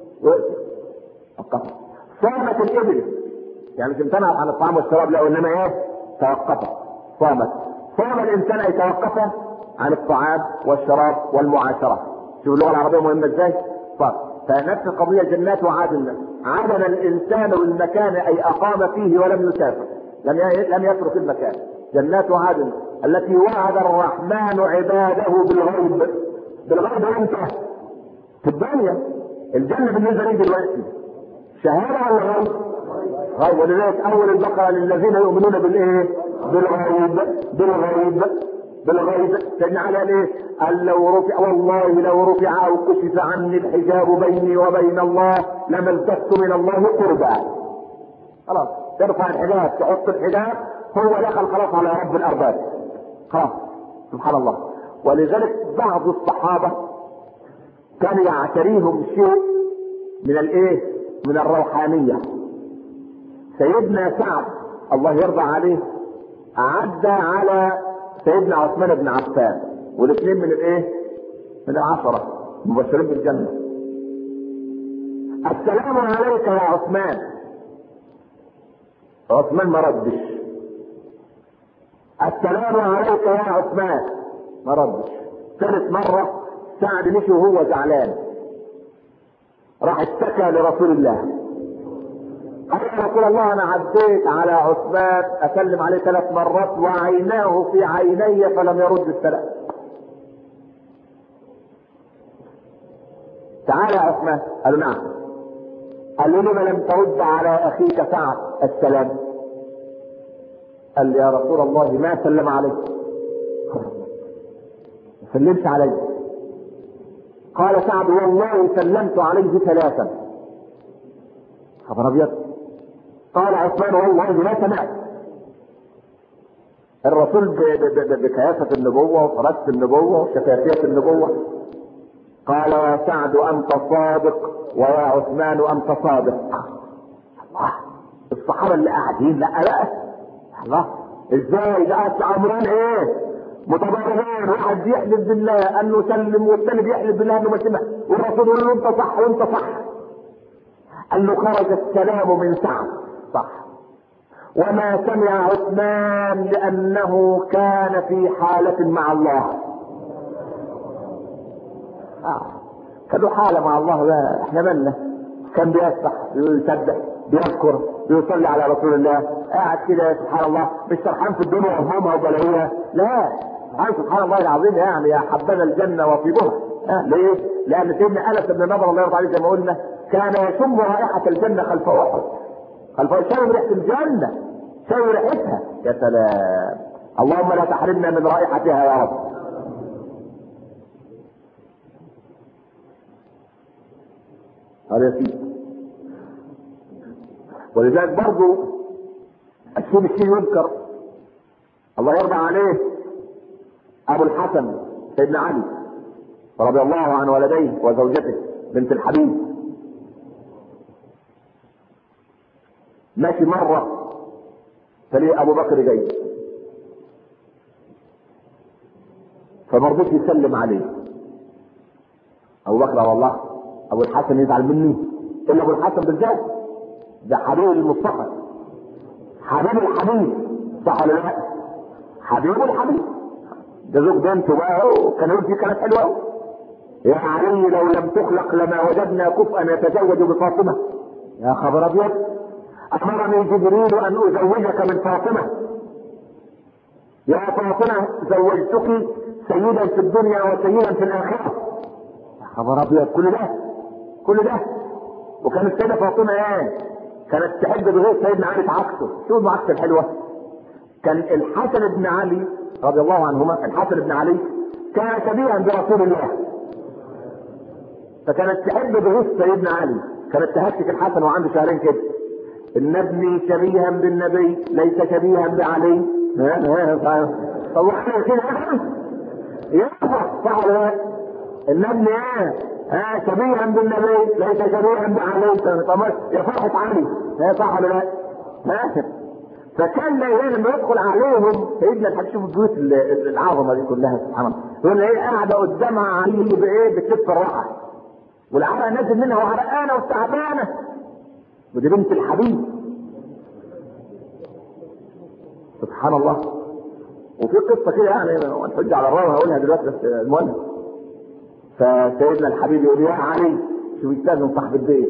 وقفت. صامت الابل يعني امتنعت عن الطعام والشراب، لا وانما ايه؟ توقفت. صامت. صام الانسان اي توقف عن الطعام والشراب والمعاشره. شوف اللغه العربيه مهمه ازاي؟ فنفس القضية جنات وعدن، عدن الإنسان بالمكان أي أقام فيه ولم يسافر، لم لم يترك المكان. جنات عدن التي وعد الرحمن عباده بالغيب. بالغيب امتى؟ في الدنيا. الجنة بالنسبة لي دلوقتي شهادة ولا غيب؟ غيب. ولذلك أول البقرة للذين يؤمنون بالإيه؟ بالغيب. بالغيب بالغيب. سيدنا على ايه؟ قال لو رفع، والله لو رفع او كشف عني الحجاب بيني وبين الله لما التفت من الله قربا. خلاص ترفع الحجاب، تحط الحجاب، هو دخل خلاص على رب الارباب. خلاص سبحان الله. ولذلك بعض الصحابه كان يعتريهم شيء من الايه؟ من الروحانيه. سيدنا سعد الله يرضى عليه عدى على سيدنا عثمان بن عفان، والاثنين من الايه؟ من العشرة مبشرين بالجنة. السلام عليك يا عثمان. عثمان ما ردش. السلام عليك يا عثمان، ما ردش. ثالث مرة سعد مشي وهو زعلان، راح اشتكى لرسول الله. قال يا رسول الله انا عديت على عثمان اسلم عليه ثلاث مرات وعيناه في عيني فلم يرد السلام. تعال يا عثمان. قالوا نعم. قال له لما لم ترد على اخيك سعد السلام؟ قال لي يا رسول الله ما سلم عليك. ما سلمش علي. قال سعد والله سلمت عليه ثلاثا. خبر ابيض. قال عثمان والله ما سمعت. الرسول بكياسة النبوة وفراسة النبوة وشفافية النبوة قال يا سعد انت صادق ويا عثمان انت صادق. الله. الصحابة اللي قاعدين لا لا الله ازاي ده امران ايه متضاربين، واحد بيحلف بالله انه سلم والثاني بيحلف بالله انه ما سمع، والرسول يقول له انت صح وانت صح. قال له خرج السلام من سعد صح، وما سمع عثمان لانه كان في حالة مع الله. اه كان له حالة مع الله بقى، احنا مالنا. كان بيسبح بيسبح بيذكر بيصلي على رسول الله، قاعد كده سبحان الله مش سرحان في الدنيا وهمها وبلاويها، لا قال سبحان الله العظيم يعني يا حبذا الجنة وطيبها. آه ليه؟ لأن سيدنا أنس بن نضر الله يرضى عليه زي ما قلنا كان يشم رائحة الجنة خلف أحد، خلف شم ريحة الجنة، شم ريحتها. يا سلام، اللهم لا تحرمنا من رائحتها يا رب. هذا يسير. ولذلك برضو الشيء الشيء يذكر الله يرضى عليه ابو الحسن سيدنا علي رضي الله عن ولديه وزوجته بنت الحبيب، ماشي مرة فليه ابو بكر جاي فمرضوش يسلم عليه. ابو بكر والله ابو الحسن يزعل مني الا ابو الحسن بالذات، ده حبيب المصطفى حبيب الحبيب صح ولا لا؟ حبيب الحبيب ده زوج بنته بقى، كان يقول فيه كلام حلو قوي. يا علي لو لم تخلق لما وجدنا كفءا يتزوج بفاطمه. يا خبر ابيض، امرني جبريل ان ازوجك من فاطمه. يا فاطمه زوجتك سيدا في الدنيا وسيدا في الاخره. يا خبر ابيض، كل ده كل ده وكانت السيده فاطمه ايه؟ كانت تحب بغير سيدنا علي عكسه. شو المعكسه الحلوه؟ كان الحسن بن علي رضي الله عنهما، الحسن بن علي كان شبيها برسول الله، فكانت تحب بغير سيدنا علي، كانت تهتك الحسن وعنده شهرين كده ان ابني شبيها بالنبي ليس شبيها بعلي. طب واحنا كده يفرح صح ولا لا؟ ان ابني ايه؟ ها شبيها بالنبي ليس شبيها بعلي. طب يا فرحة علي ها صح ولا لا؟ ها فكان لما يدخل عليهم سيدنا الحاج، شوف البيوت العظمه دي كلها سبحان الله، يقول ايه قاعده قدامها علي بايه؟ بكتف الراحه والعرق نازل منها وعرقانه وتعبانه، ودي بنت الحبيب سبحان الله. وفي قصه كده يعني الحجه على الراوي هقولها دلوقتي بس المهم. فسيدنا الحبيب يقول يا علي، شو يستاذن صاحب البيت،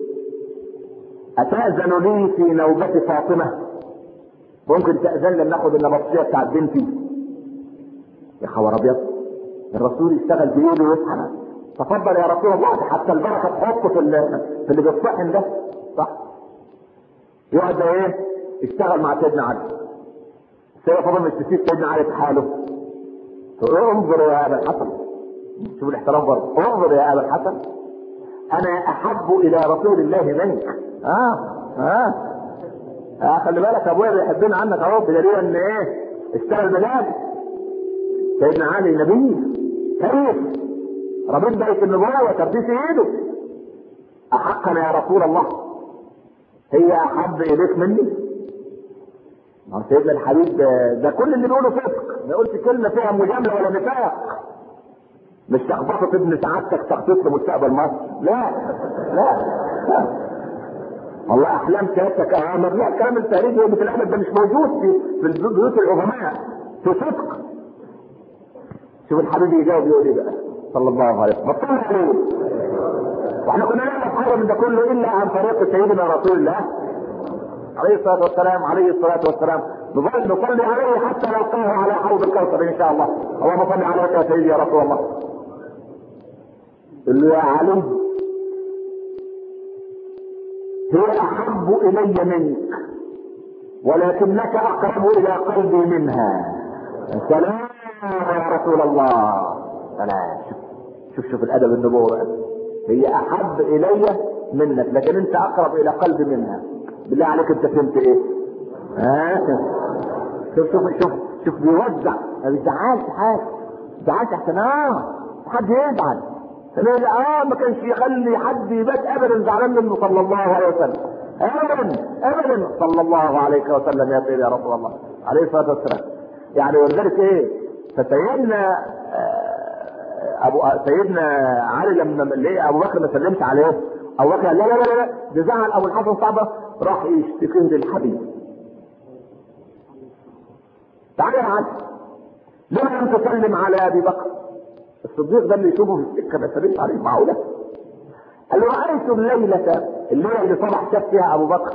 اتاذن لي في نوبه فاطمه؟ ممكن تأذن لنا ناخد النبطشية بتاعت بنتي؟ يا خبر ابيض، الرسول يشتغل بايده ويصحى. تفضل يا رسول الله، حتى البركه تحطه في اللي في اللي بيصحن ده صح. يقعد ايه؟ يشتغل مع سيدنا علي. سيدنا فاطمه مش تسيب سيدنا علي في حاله، تقول انظر يا ابا الحسن، شوف الاحترام برضه، انظر يا ابا الحسن انا احب الى رسول الله منك. اه اه آه خلي بالك ابويا بيحبنا عنك اهو، بدليل ان ايه؟ اشتغل مجال سيدنا علي نبي كريم ربنا بارك النبوه وتربيت ايده. احقنا يا رسول الله هي احب اليك مني؟ ما سيدنا الحبيب ده, ده كل اللي بيقوله صدق، ما يقولش كلمه فيها مجامله ولا نفاق، مش تخبطه ابن سعادتك تخطيط لمستقبل مصر، لا لا, لا. والله احلام سيادتك اه مبلغ كلام التهريج اللي في الاحمد ده مش موجود في في بيوت العظماء في صدق. شوف الحبيب يجاوب يقول ايه بقى صلى الله عليه وسلم، بطلنا عليه. واحنا كنا نعرف حاجه من ده كله الا عن طريق سيدنا رسول الله عليه الصلاه والسلام عليه الصلاه والسلام. نظل نصلي عليه حتى نلقاه على حوض الكوثر ان شاء الله. اللهم صل عليك يا سيدي يا رسول الله. قل له يا علي هي احب الي منك ولكنك اقرب الى قلبي منها. سلام يا رسول الله، سلام. شوف شوف الادب النبوة، هي احب الي منك لكن انت اقرب الى قلبي منها. بالله عليك انت فهمت ايه؟ ها شوف شوف شوف شوف بيوزع، ما بيزعلش حاجه، ما بيزعلش احسن اه حد يزعل. اه ما كانش يخلي حد يبات ابدا زعلان منه صلى الله عليه وسلم، ابدا ابدا صلى الله عليه وسلم. يا سيدي يا رسول الله عليه الصلاه والسلام. يعني ولذلك ايه، فسيدنا ابو سيدنا علي لما ليه ابو بكر ما سلمش عليه، ابو بكر لا لا لا لا ده زعل ابو الحسن صعبه، راح يشتكي للحبيب. تعالى يا علي، لما لم تسلم على ابي بكر الصديق ده اللي يشوفه في السكه ما سلمش عليه؟ معقوله؟ قال له رايت الليله الليله اللي صبح شاف فيها ابو بكر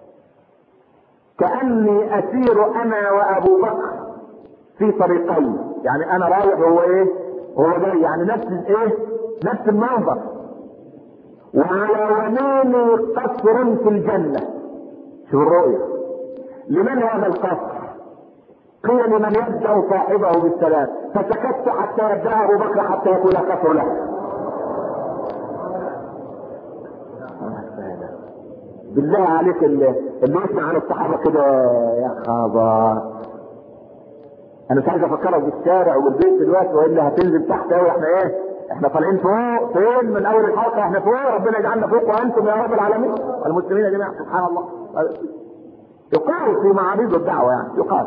كاني اسير انا وابو بكر في طريقين، يعني انا رايح وهو ايه وهو جاي، يعني نفس الايه نفس المنظر. وعلى يميني قصر في الجنه. شوف الرؤيه. لمن هذا القصر؟ قيل لمن يبدا صاحبه بالسلام، فسكت حتى يبدا ابو بكر حتى يكون قصر له. بالله عليك اللي, اللي يسمع عن الصحابه كده يا خبر. انا مش عايز افكرك بالشارع وبالبيت دلوقتي والا هتنزل تحت قوي. احنا ايه؟ احنا طالعين فوق فين من اول الحلقه؟ احنا فوق، ربنا يجعلنا فوق وانتم يا رب العالمين المسلمين جميعا. سبحان الله. يقال في معارض الدعوه يعني يقال،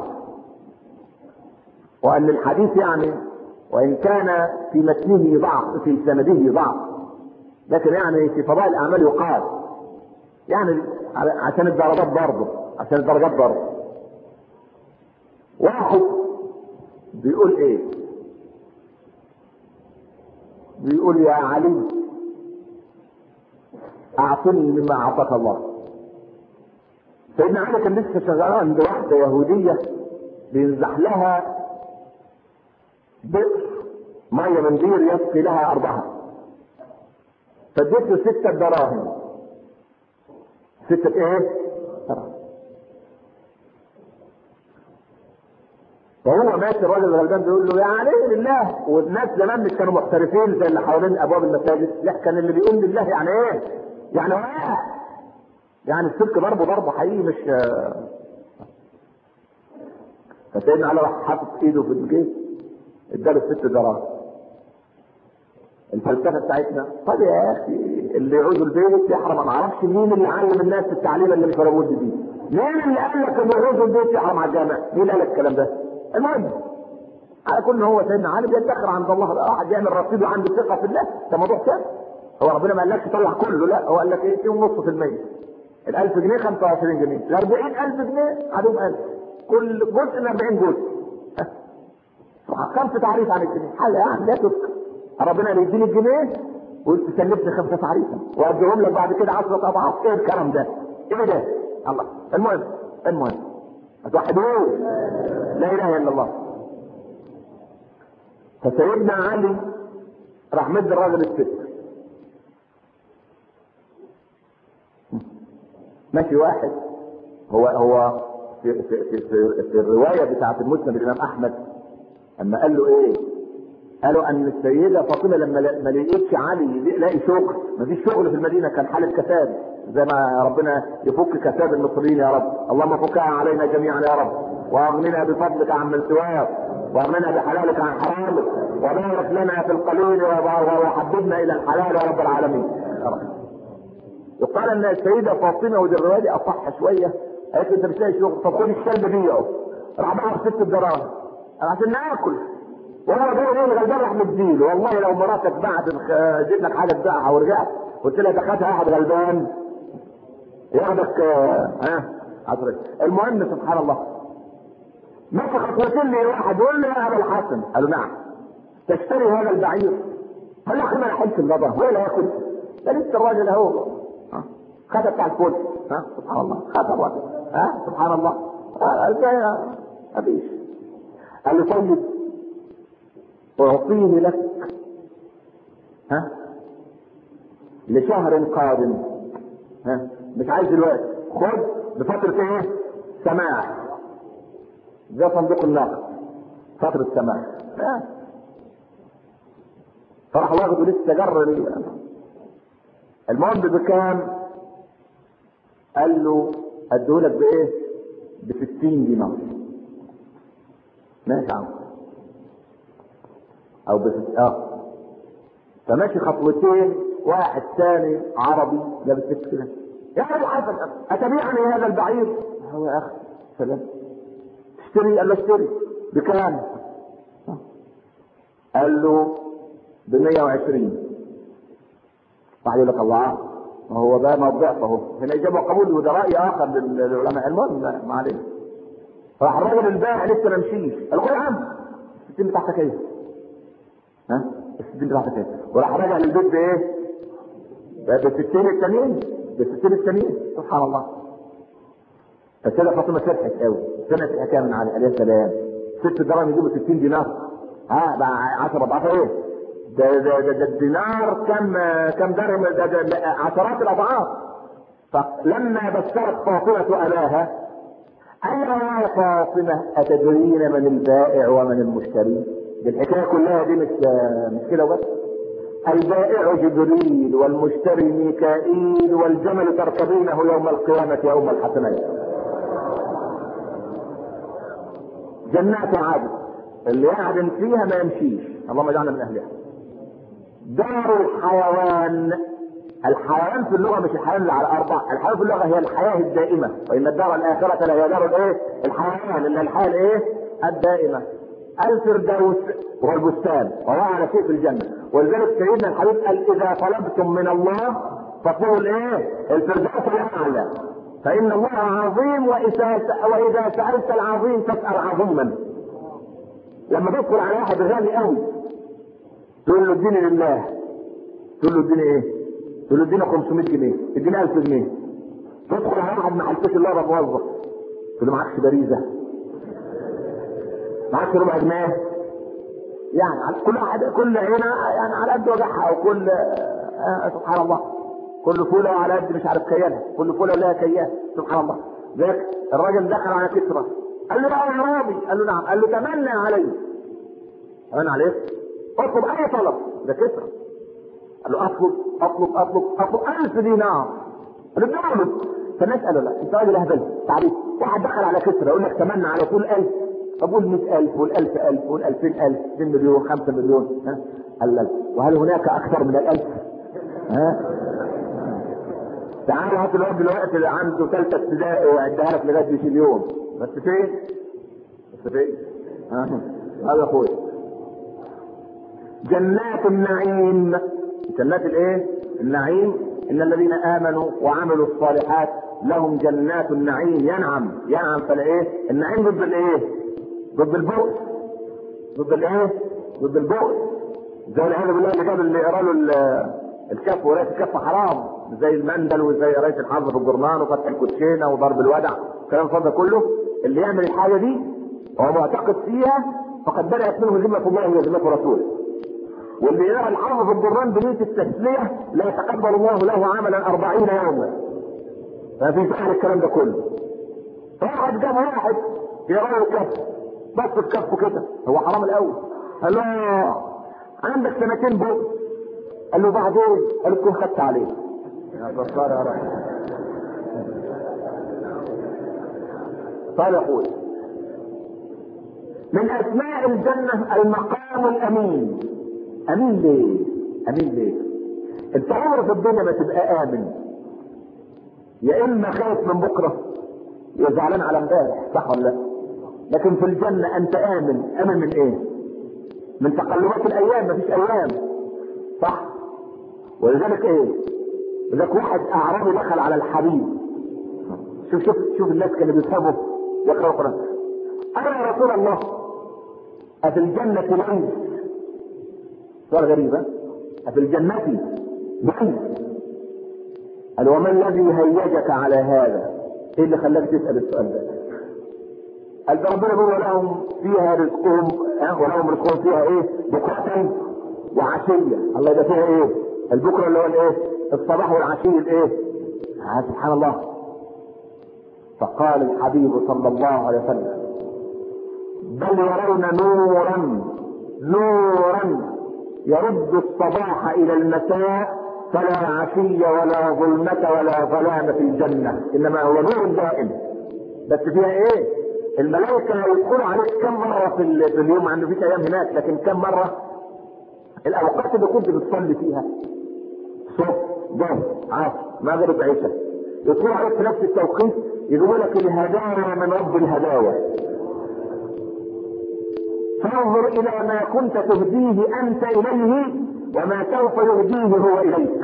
وان الحديث يعني وان كان في متنه ضعف في سنده ضعف، لكن يعني في فضائل الاعمال يقال يعني عشان الدرجات برضه، عشان الدرجات برضه. واحد بيقول ايه؟ بيقول يا علي اعطني مما اعطاك الله. سيدنا علي كان لسه شغال عند واحده يهوديه بينزح لها بئر ميه من بير يسقي لها ارضها، فاديت له سته دراهم. سته ايه؟ دراهم. فهو ماشي الراجل الغلبان بيقول له يا علي لله. والناس زمان مش كانوا محترفين زي اللي حوالين ابواب المساجد، لا كان اللي بيقول لله يعني ايه؟ يعني ايه؟ يعني السلك ضربه ضربه حقيقي مش. فسيدنا علي راح حاطط ايده في الجيب اداله ست دراهم. الفلسفه بتاعتنا طب يا اخي اللي يعوزوا البيت يحرم. ما اعرفش مين اللي علم الناس التعليم اللي مش موجود دي، مين اللي قال لك اللي يعوزوا البيت يحرم على الجامع؟ مين اللي قال لك الكلام ده؟ المهم على كل هو سيدنا علي بيدخر عند الله، واحد يعمل رصيد وعنده ثقه في الله، ده موضوع ثاني. هو ربنا ما قالكش طلع كله، لا هو قال لك ايه؟ فيه نص في المية. ال ألف جنيه خمسة وعشرين جنيه، ال أربعين ألف جنيه عليهم ألف، كل جزء من أربعين جزء. خمسة تعريف عن الجنيه، حاجه يعني لا تذكر. ربنا اللي يديني الجنيه وقلت سلفني خمسة تعريفا واديهم لك بعد كده عشرة اضعاف. ايه الكرم ده؟ ايه ده؟ الله. المهم المهم هتوحدوه لا اله الا الله. فسيدنا علي راح مد الراجل الست. ماشي واحد هو هو في في في, في, في الروايه بتاعت المسند الامام احمد اما قال له ايه؟ قالوا ان السيده فاطمه لما ما لقيتش علي لاقي شغل، ما فيش شغل في المدينه، كان حاله كساد زي ما ربنا يفك كساد المصريين يا رب. اللهم فكها علينا جميعا يا رب، واغننا بفضلك عن من سواك، واغننا بحلالك عن حرامك، وبارك لنا في القليل وحببنا الى الحلال يا رب العالمين. يقال ان السيده فاطمه ودي الروايه دي اصح شويه، قالت له انت مش لاقي شغل، طب خد الشلب دي اهو. راح باعها ست دراهم عشان ناكل، وانا بقول ايه الغلبان راح مديله. والله لو مراتك بعد جبت لك حاجه تبيعها ورجعت قلت لها دخلتها واحد غلبان ياخدك ها عطرك. المهم سبحان الله مشى خطوتين لي واحد يقول له يا ابا الحسن، قال له نعم تشتري هذا البعير؟ قال له اخي ما لحقش النظر ولا ياكل ده لسه الراجل اهو خدها بتاع الفول. ها سبحان الله خدها الراجل. ها سبحان الله ما فيش. قال له طيب اعطيه لك ها لشهر قادم. ها مش عايز دلوقتي، خد بفتره ايه؟ سماح، زي صندوق النقد فتره سماح. فراح واخده لسه جر المهم بكام؟ قال له اديهولك بايه؟ بستين دينار. ماشي عم او بست اه فماشي خطوتين، واحد ثاني عربي لابس كده، يا ابو حسن اتبيعني هذا البعير؟ هو يا اخي سلام اشتري. قال له اشتري بكام؟ قال له ب مية وعشرين. راح يقول لك الله، ما هو ده موضوع اهو، هنا اجابه قبول وده راي اخر للعلماء. المهم ما علينا. راح الراجل البائع لسه ما مشيش، قال له يا عم الستين بتاعتك ايه؟ ها؟ الستين بتاعتك ايه؟ وراح راجع للبيت بايه؟ بالستين التانيين، بالستين التانيين. سبحان الله. فالسيدة فاطمة فرحت قوي، سمعت الحكايه من علي، قال يا سلام، ست دراهم يجيبوا ستين دينار، ها بقى عشرة اضعاف ايه؟ ده ده ده, ده الدينار كم كم درهم؟ ده, ده, ده عشرات الاضعاف. فلما بشرت فاطمة اباها قال يا فاطمة اتدرين من البائع ومن المشتري؟ الحكايه كلها دي مش مش كده بس. البائع جبريل والمشتري ميكائيل والجمل تركبينه يوم القيامة يوم الحسنين. جنات عدن اللي يعدن فيها ما يمشيش، اللهم اجعلنا من اهلها. دار الحيوان، الحيوان في اللغه مش الحيوان اللي على الاربع، الحيوان في اللغه هي الحياه الدائمه، وان الدار الاخره لهي دار الايه؟ الحيوان، اللي الحياه الايه؟ الدائمه. الفردوس هو البستان وهو على شيء في الجنه، ولذلك سيدنا الحبيب قال اذا طلبتم من الله فاطلبوا الايه؟ الفردوس الاعلى، فان الله عظيم، واذا سالت العظيم فاسال عظيما. لما تدخل على واحد غالي قوي تقول له اديني لله، تقول له اديني ايه؟ تقول له اديني خمسمية جنيه، اديني ألف جنيه. تدخل على واحد ما حلتش الله ده موظف، تقول له معكش باريزه، معكش ربع جنيه، يعني على كل واحد كل هنا يعني على قد وجعها، وكل آه سبحان الله، كل فوله على قد مش عارف كيانها، كل فوله لها كيان، سبحان الله. ذاك الراجل دخل على كسرى قال له يا اعرابي، قال له نعم، قال له تمنى علي. تمنى عليه؟ اطلب اي طلب، ده كسرى. قال له اطلب اطلب اطلب اطلب ألف دينار. قال له اديله. فالناس قالوا لا انت راجل اهبل تعريف، واحد دخل على كسرى يقول لك تمنى على طول ألف، طب قول مئة ألف، قول ألف ألف، قول ألفين ألف، اثنين مليون، خمسة مليون، ها؟ قال لا، وهل هناك أكثر من الألف؟ ها؟ تعالوا هات الواد دلوقتي اللي عنده ثالثة ابتدائي وعدها لك لغاية مش اليوم، بس فين؟ بس فين؟ ها؟ هذا يا أخوي. جنات النعيم، جنات الإيه؟ النعيم، إن الذين آمنوا وعملوا الصالحات لهم جنات النعيم، ينعم، ينعم فالإيه؟ النعيم ضد الإيه؟ ضد البؤس، ضد الايه؟ ضد البؤس. زي العياذ بالله اللي جاب اللي يقرا له الكف وقرايه الكف حرام، زي المندل وزي قرايه الحظ في الجرنان وفتح الكوتشينه وضرب الودع، الكلام الفاضي كله، اللي يعمل الحاجه دي وهو معتقد فيها فقد بدات منه ذمه الله وذمه رسوله. واللي يقرا الحظ في الجرنان بنيه التسليه لا يتقبل الله له عملا أربعين يوما. ما فيش داعي الكلام ده كله. واحد جاب واحد يقرا له الكف، بص في كفه كده، هو حرام الاول. قال له عندك سنتين بص. قال له بعدين؟ قال له تكون خدت عليه. يا بصار يا رب. قال يقول من اسماء الجنة المقام الامين. امين ليه؟ امين ليه؟ انت عمرك في الدنيا ما تبقى امن، يا اما خايف من بكره يا زعلان على امبارح، صح ولا لا؟ لكن في الجنة انت امن. امن من ايه؟ من تقلبات الايام، مفيش ايام، صح؟ ولذلك ايه؟ لذلك واحد اعرابي دخل على الحبيب، شوف شوف شوف الناس كانوا بيفهموا يقرأوا القرآن. قال يا رسول الله افي الجنة ليس؟ سؤال غريب، ها؟ افي الجنة ليس؟ قال وما الذي هيجك على هذا؟ ايه اللي خلاك تسأل السؤال ده؟ قال ده ربنا بيقول لهم فيها رزقهم، ولهم رزقهم فيها ايه؟ بكرة وعشية. الله، ده فيها ايه؟ البكرة اللي هو الايه؟ الصباح والعشي الايه؟ سبحان الله. فقال الحبيب صلى الله عليه وسلم: بل يرون نورا نورا يرد الصباح الى المساء، فلا عشي ولا ظلمة ولا ظلام في الجنة، انما هو نور دائم. بس فيها ايه؟ الملائكة يدخلوا عليك كم مرة في اليوم، عنده فيك ايام هناك، لكن كم مرة؟ الاوقات اللي كنت بتصلي فيها صبح ظهر عصر مغرب عشاء، يدخلوا عليك في نفس التوقيت، يقولوا لك الهدايا من رب الهدايا، فانظر الى ما كنت تهديه انت اليه وما سوف يهديه هو اليك.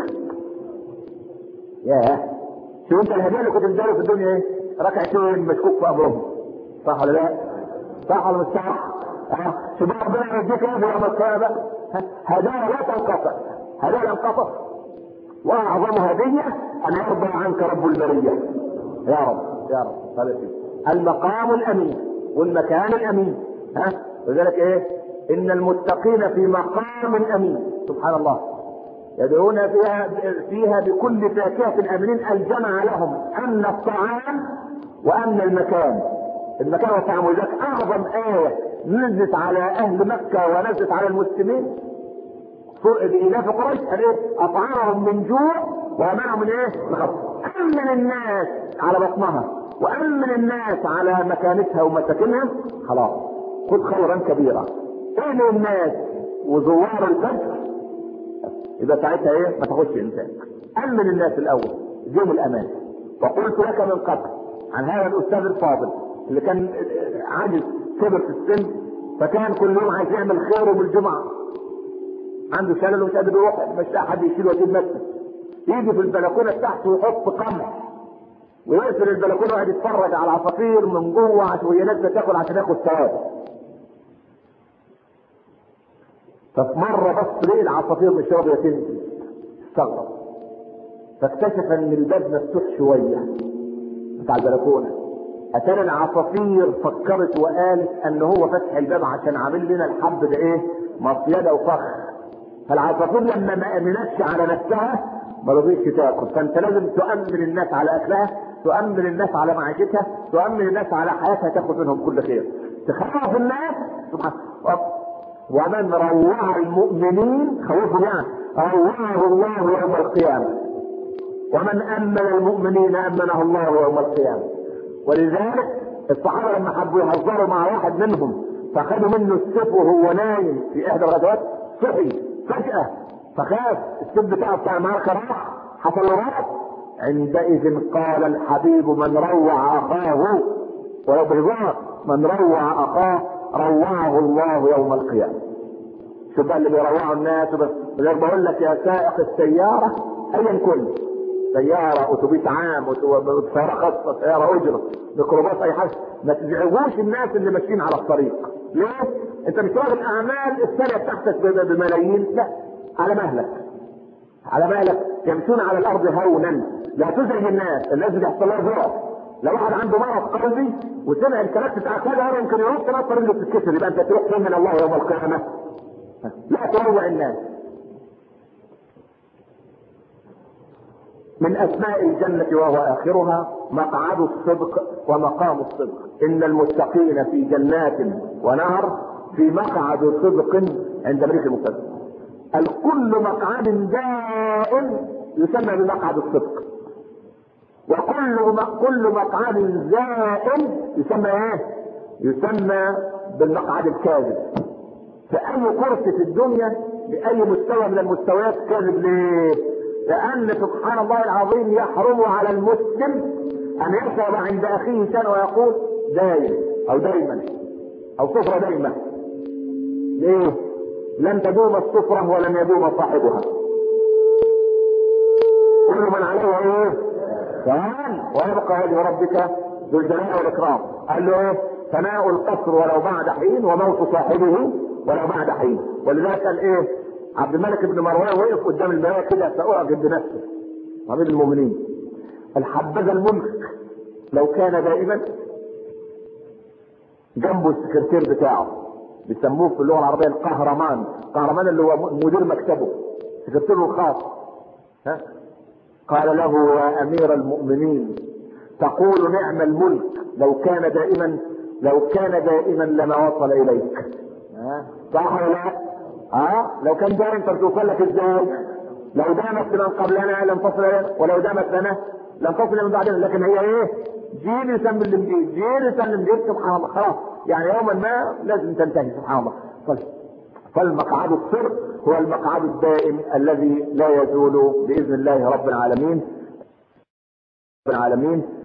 ياه، شو انت الهدايا اللي كنت بتداري في الدنيا ايه؟ ركعتين مشكوك في امرهم، صح ولا لا؟ صح ولا مش صح؟ اه شو بقى ربنا يديك ايه يوم القيامه؟ هدايا لا تنقطع، هدايا لا تنقطع، واعظم هديه ان يرضى عنك رب البريه. يا رب يا رب. هذا المقام الامين والمكان الامين. ها لذلك ايه؟ ان المتقين في مقام امين. سبحان الله. يدعون فيها فيها بكل فاكهة امنين، الجمع لهم امن الطعام وامن المكان. المكان والطعام. ولذلك اعظم آية نزلت على اهل مكة ونزلت على المسلمين بإيلاف قريش ايه؟ اطعمهم من جوع وامنهم من ايه؟ من خوف. امن الناس على بطنها وامن الناس على مكانتها ومساكنها. خلاص خذ خيرا كبيرا. امن الناس وزوار الفجر، يبقى ساعتها ايه؟ ما تاخدش انسان. امن الناس الاول، اديهم الامان. وقلت لك من قبل عن هذا الاستاذ الفاضل اللي كان عاجز كبر في السن، فكان كل يوم عايز يعمل خير يوم الجمعه، عنده شلل ومش قادر يروح، مش لاقي حد يشيله ويجيب نفسه، يجي في البلكونه بتاعته ويحط قمح ويقفل البلكونه ويقعد يتفرج على العصافير من جوه عشان وهي نازله تاكل عشان ياخد ثواب. ففي مره بص ليه العصافير مش راضيه تنزل، استغرب، فاكتشف ان الباب مفتوح شويه بتاع البلكونه. اتاري العصافير فكرت وقالت ان هو فتح الباب عشان عامل لنا الحب ده ايه؟ مصيده وفخ. فالعصافير لما ما امنتش على نفسها ما رضيتش تاكل. فانت لازم تؤمن الناس على اكلها، تؤمن الناس على معيشتها، تؤمن الناس على حياتها، تاخذ منهم كل خير، تخوف الناس. سبحان الله. ومن روع المؤمنين خوفهم يعني روعه الله يوم القيامه، ومن امن المؤمنين امنه الله يوم القيامه. ولذلك الصحابه لما حبوا يهزروا مع واحد منهم فخدوا منه السيف وهو نايم في احدى الغزوات، صحي فجاه فخاف السيف بتاعه بتاع المعركه راح، حصل له رعب. عندئذ قال الحبيب: من روع اخاه ولو بهزار، من روع اخاه روعه الله يوم القيامه. شو بقى اللي بيروعوا الناس بس؟ لذلك بقول لك يا سائق السياره ايا كن، سياره، اتوبيس عام، سياره خاصه، سياره اجره، ميكروباص، اي حاجه، ما تزعجوش الناس اللي ماشيين على الطريق. ليه؟ انت مش راجل اعمال السنه بتاعتك بملايين، لا، على مهلك على مهلك. يمشون على الارض هونا، لا تزعج الناس. الناس بيحصل لها ضعف. لو واحد عنده مرض قلبي وسمع الكلام بتاع كذا يمكن يروح نص رجله تتكسر، يبقى انت تروح فين من الله يوم القيامه؟ لا تروع الناس. من اسماء الجنة وهو اخرها مقعد الصدق ومقام الصدق. ان المتقين في جنات ونهر في مقعد صدق عند ملك المقتدر. الكل مقعد دائم يسمى بمقعد الصدق، وكل كل مقعد زائل يسمى ايه؟ يسمى بالمقعد الكاذب. فاي كرسي في الدنيا باي مستوى من المستويات كاذب. ليه؟ لان سبحان الله العظيم يحرم على المسلم ان يشرب عند اخيه شيئا ويقول دايم او دايما او صفرة دايما. ليه؟ لن تدوم الصفرة ولن يدوم صاحبها. كل من عليها ايه؟ فان ويبقى وجه ربك ذو الجلال والاكرام. قال له ايه؟ فناء القصر ولو بعد حين وموت صاحبه ولو بعد حين. ولذلك قال ايه؟ عبد الملك بن مروان وقف قدام المرايه كده فاعجب بنفسه امير المؤمنين. الحبذا الملك لو كان دائما جنبه السكرتير بتاعه، بيسموه في اللغه العربيه القهرمان. قهرمان اللي هو مدير مكتبه، سكرتيره الخاص. ها قال له يا امير المؤمنين تقول نعم الملك لو كان دائما لو كان دائما لما وصل اليك. صح ولا لا؟ اه لو كان دائما توصل لك ازاي؟ لو دامت لمن قبلنا لم تصل الينا، ولو دامت لنا لم تصل لمن بعدنا. لكن هي ايه؟ جيل يسمى الجيل، جيل يسمى الجيل. سبحان الله. خلاص يعني يوما ما لازم تنتهي. سبحان الله. فالمقعد الصدق هو المقعد الدائم الذي لا يزول باذن الله رب العالمين. رب العالمين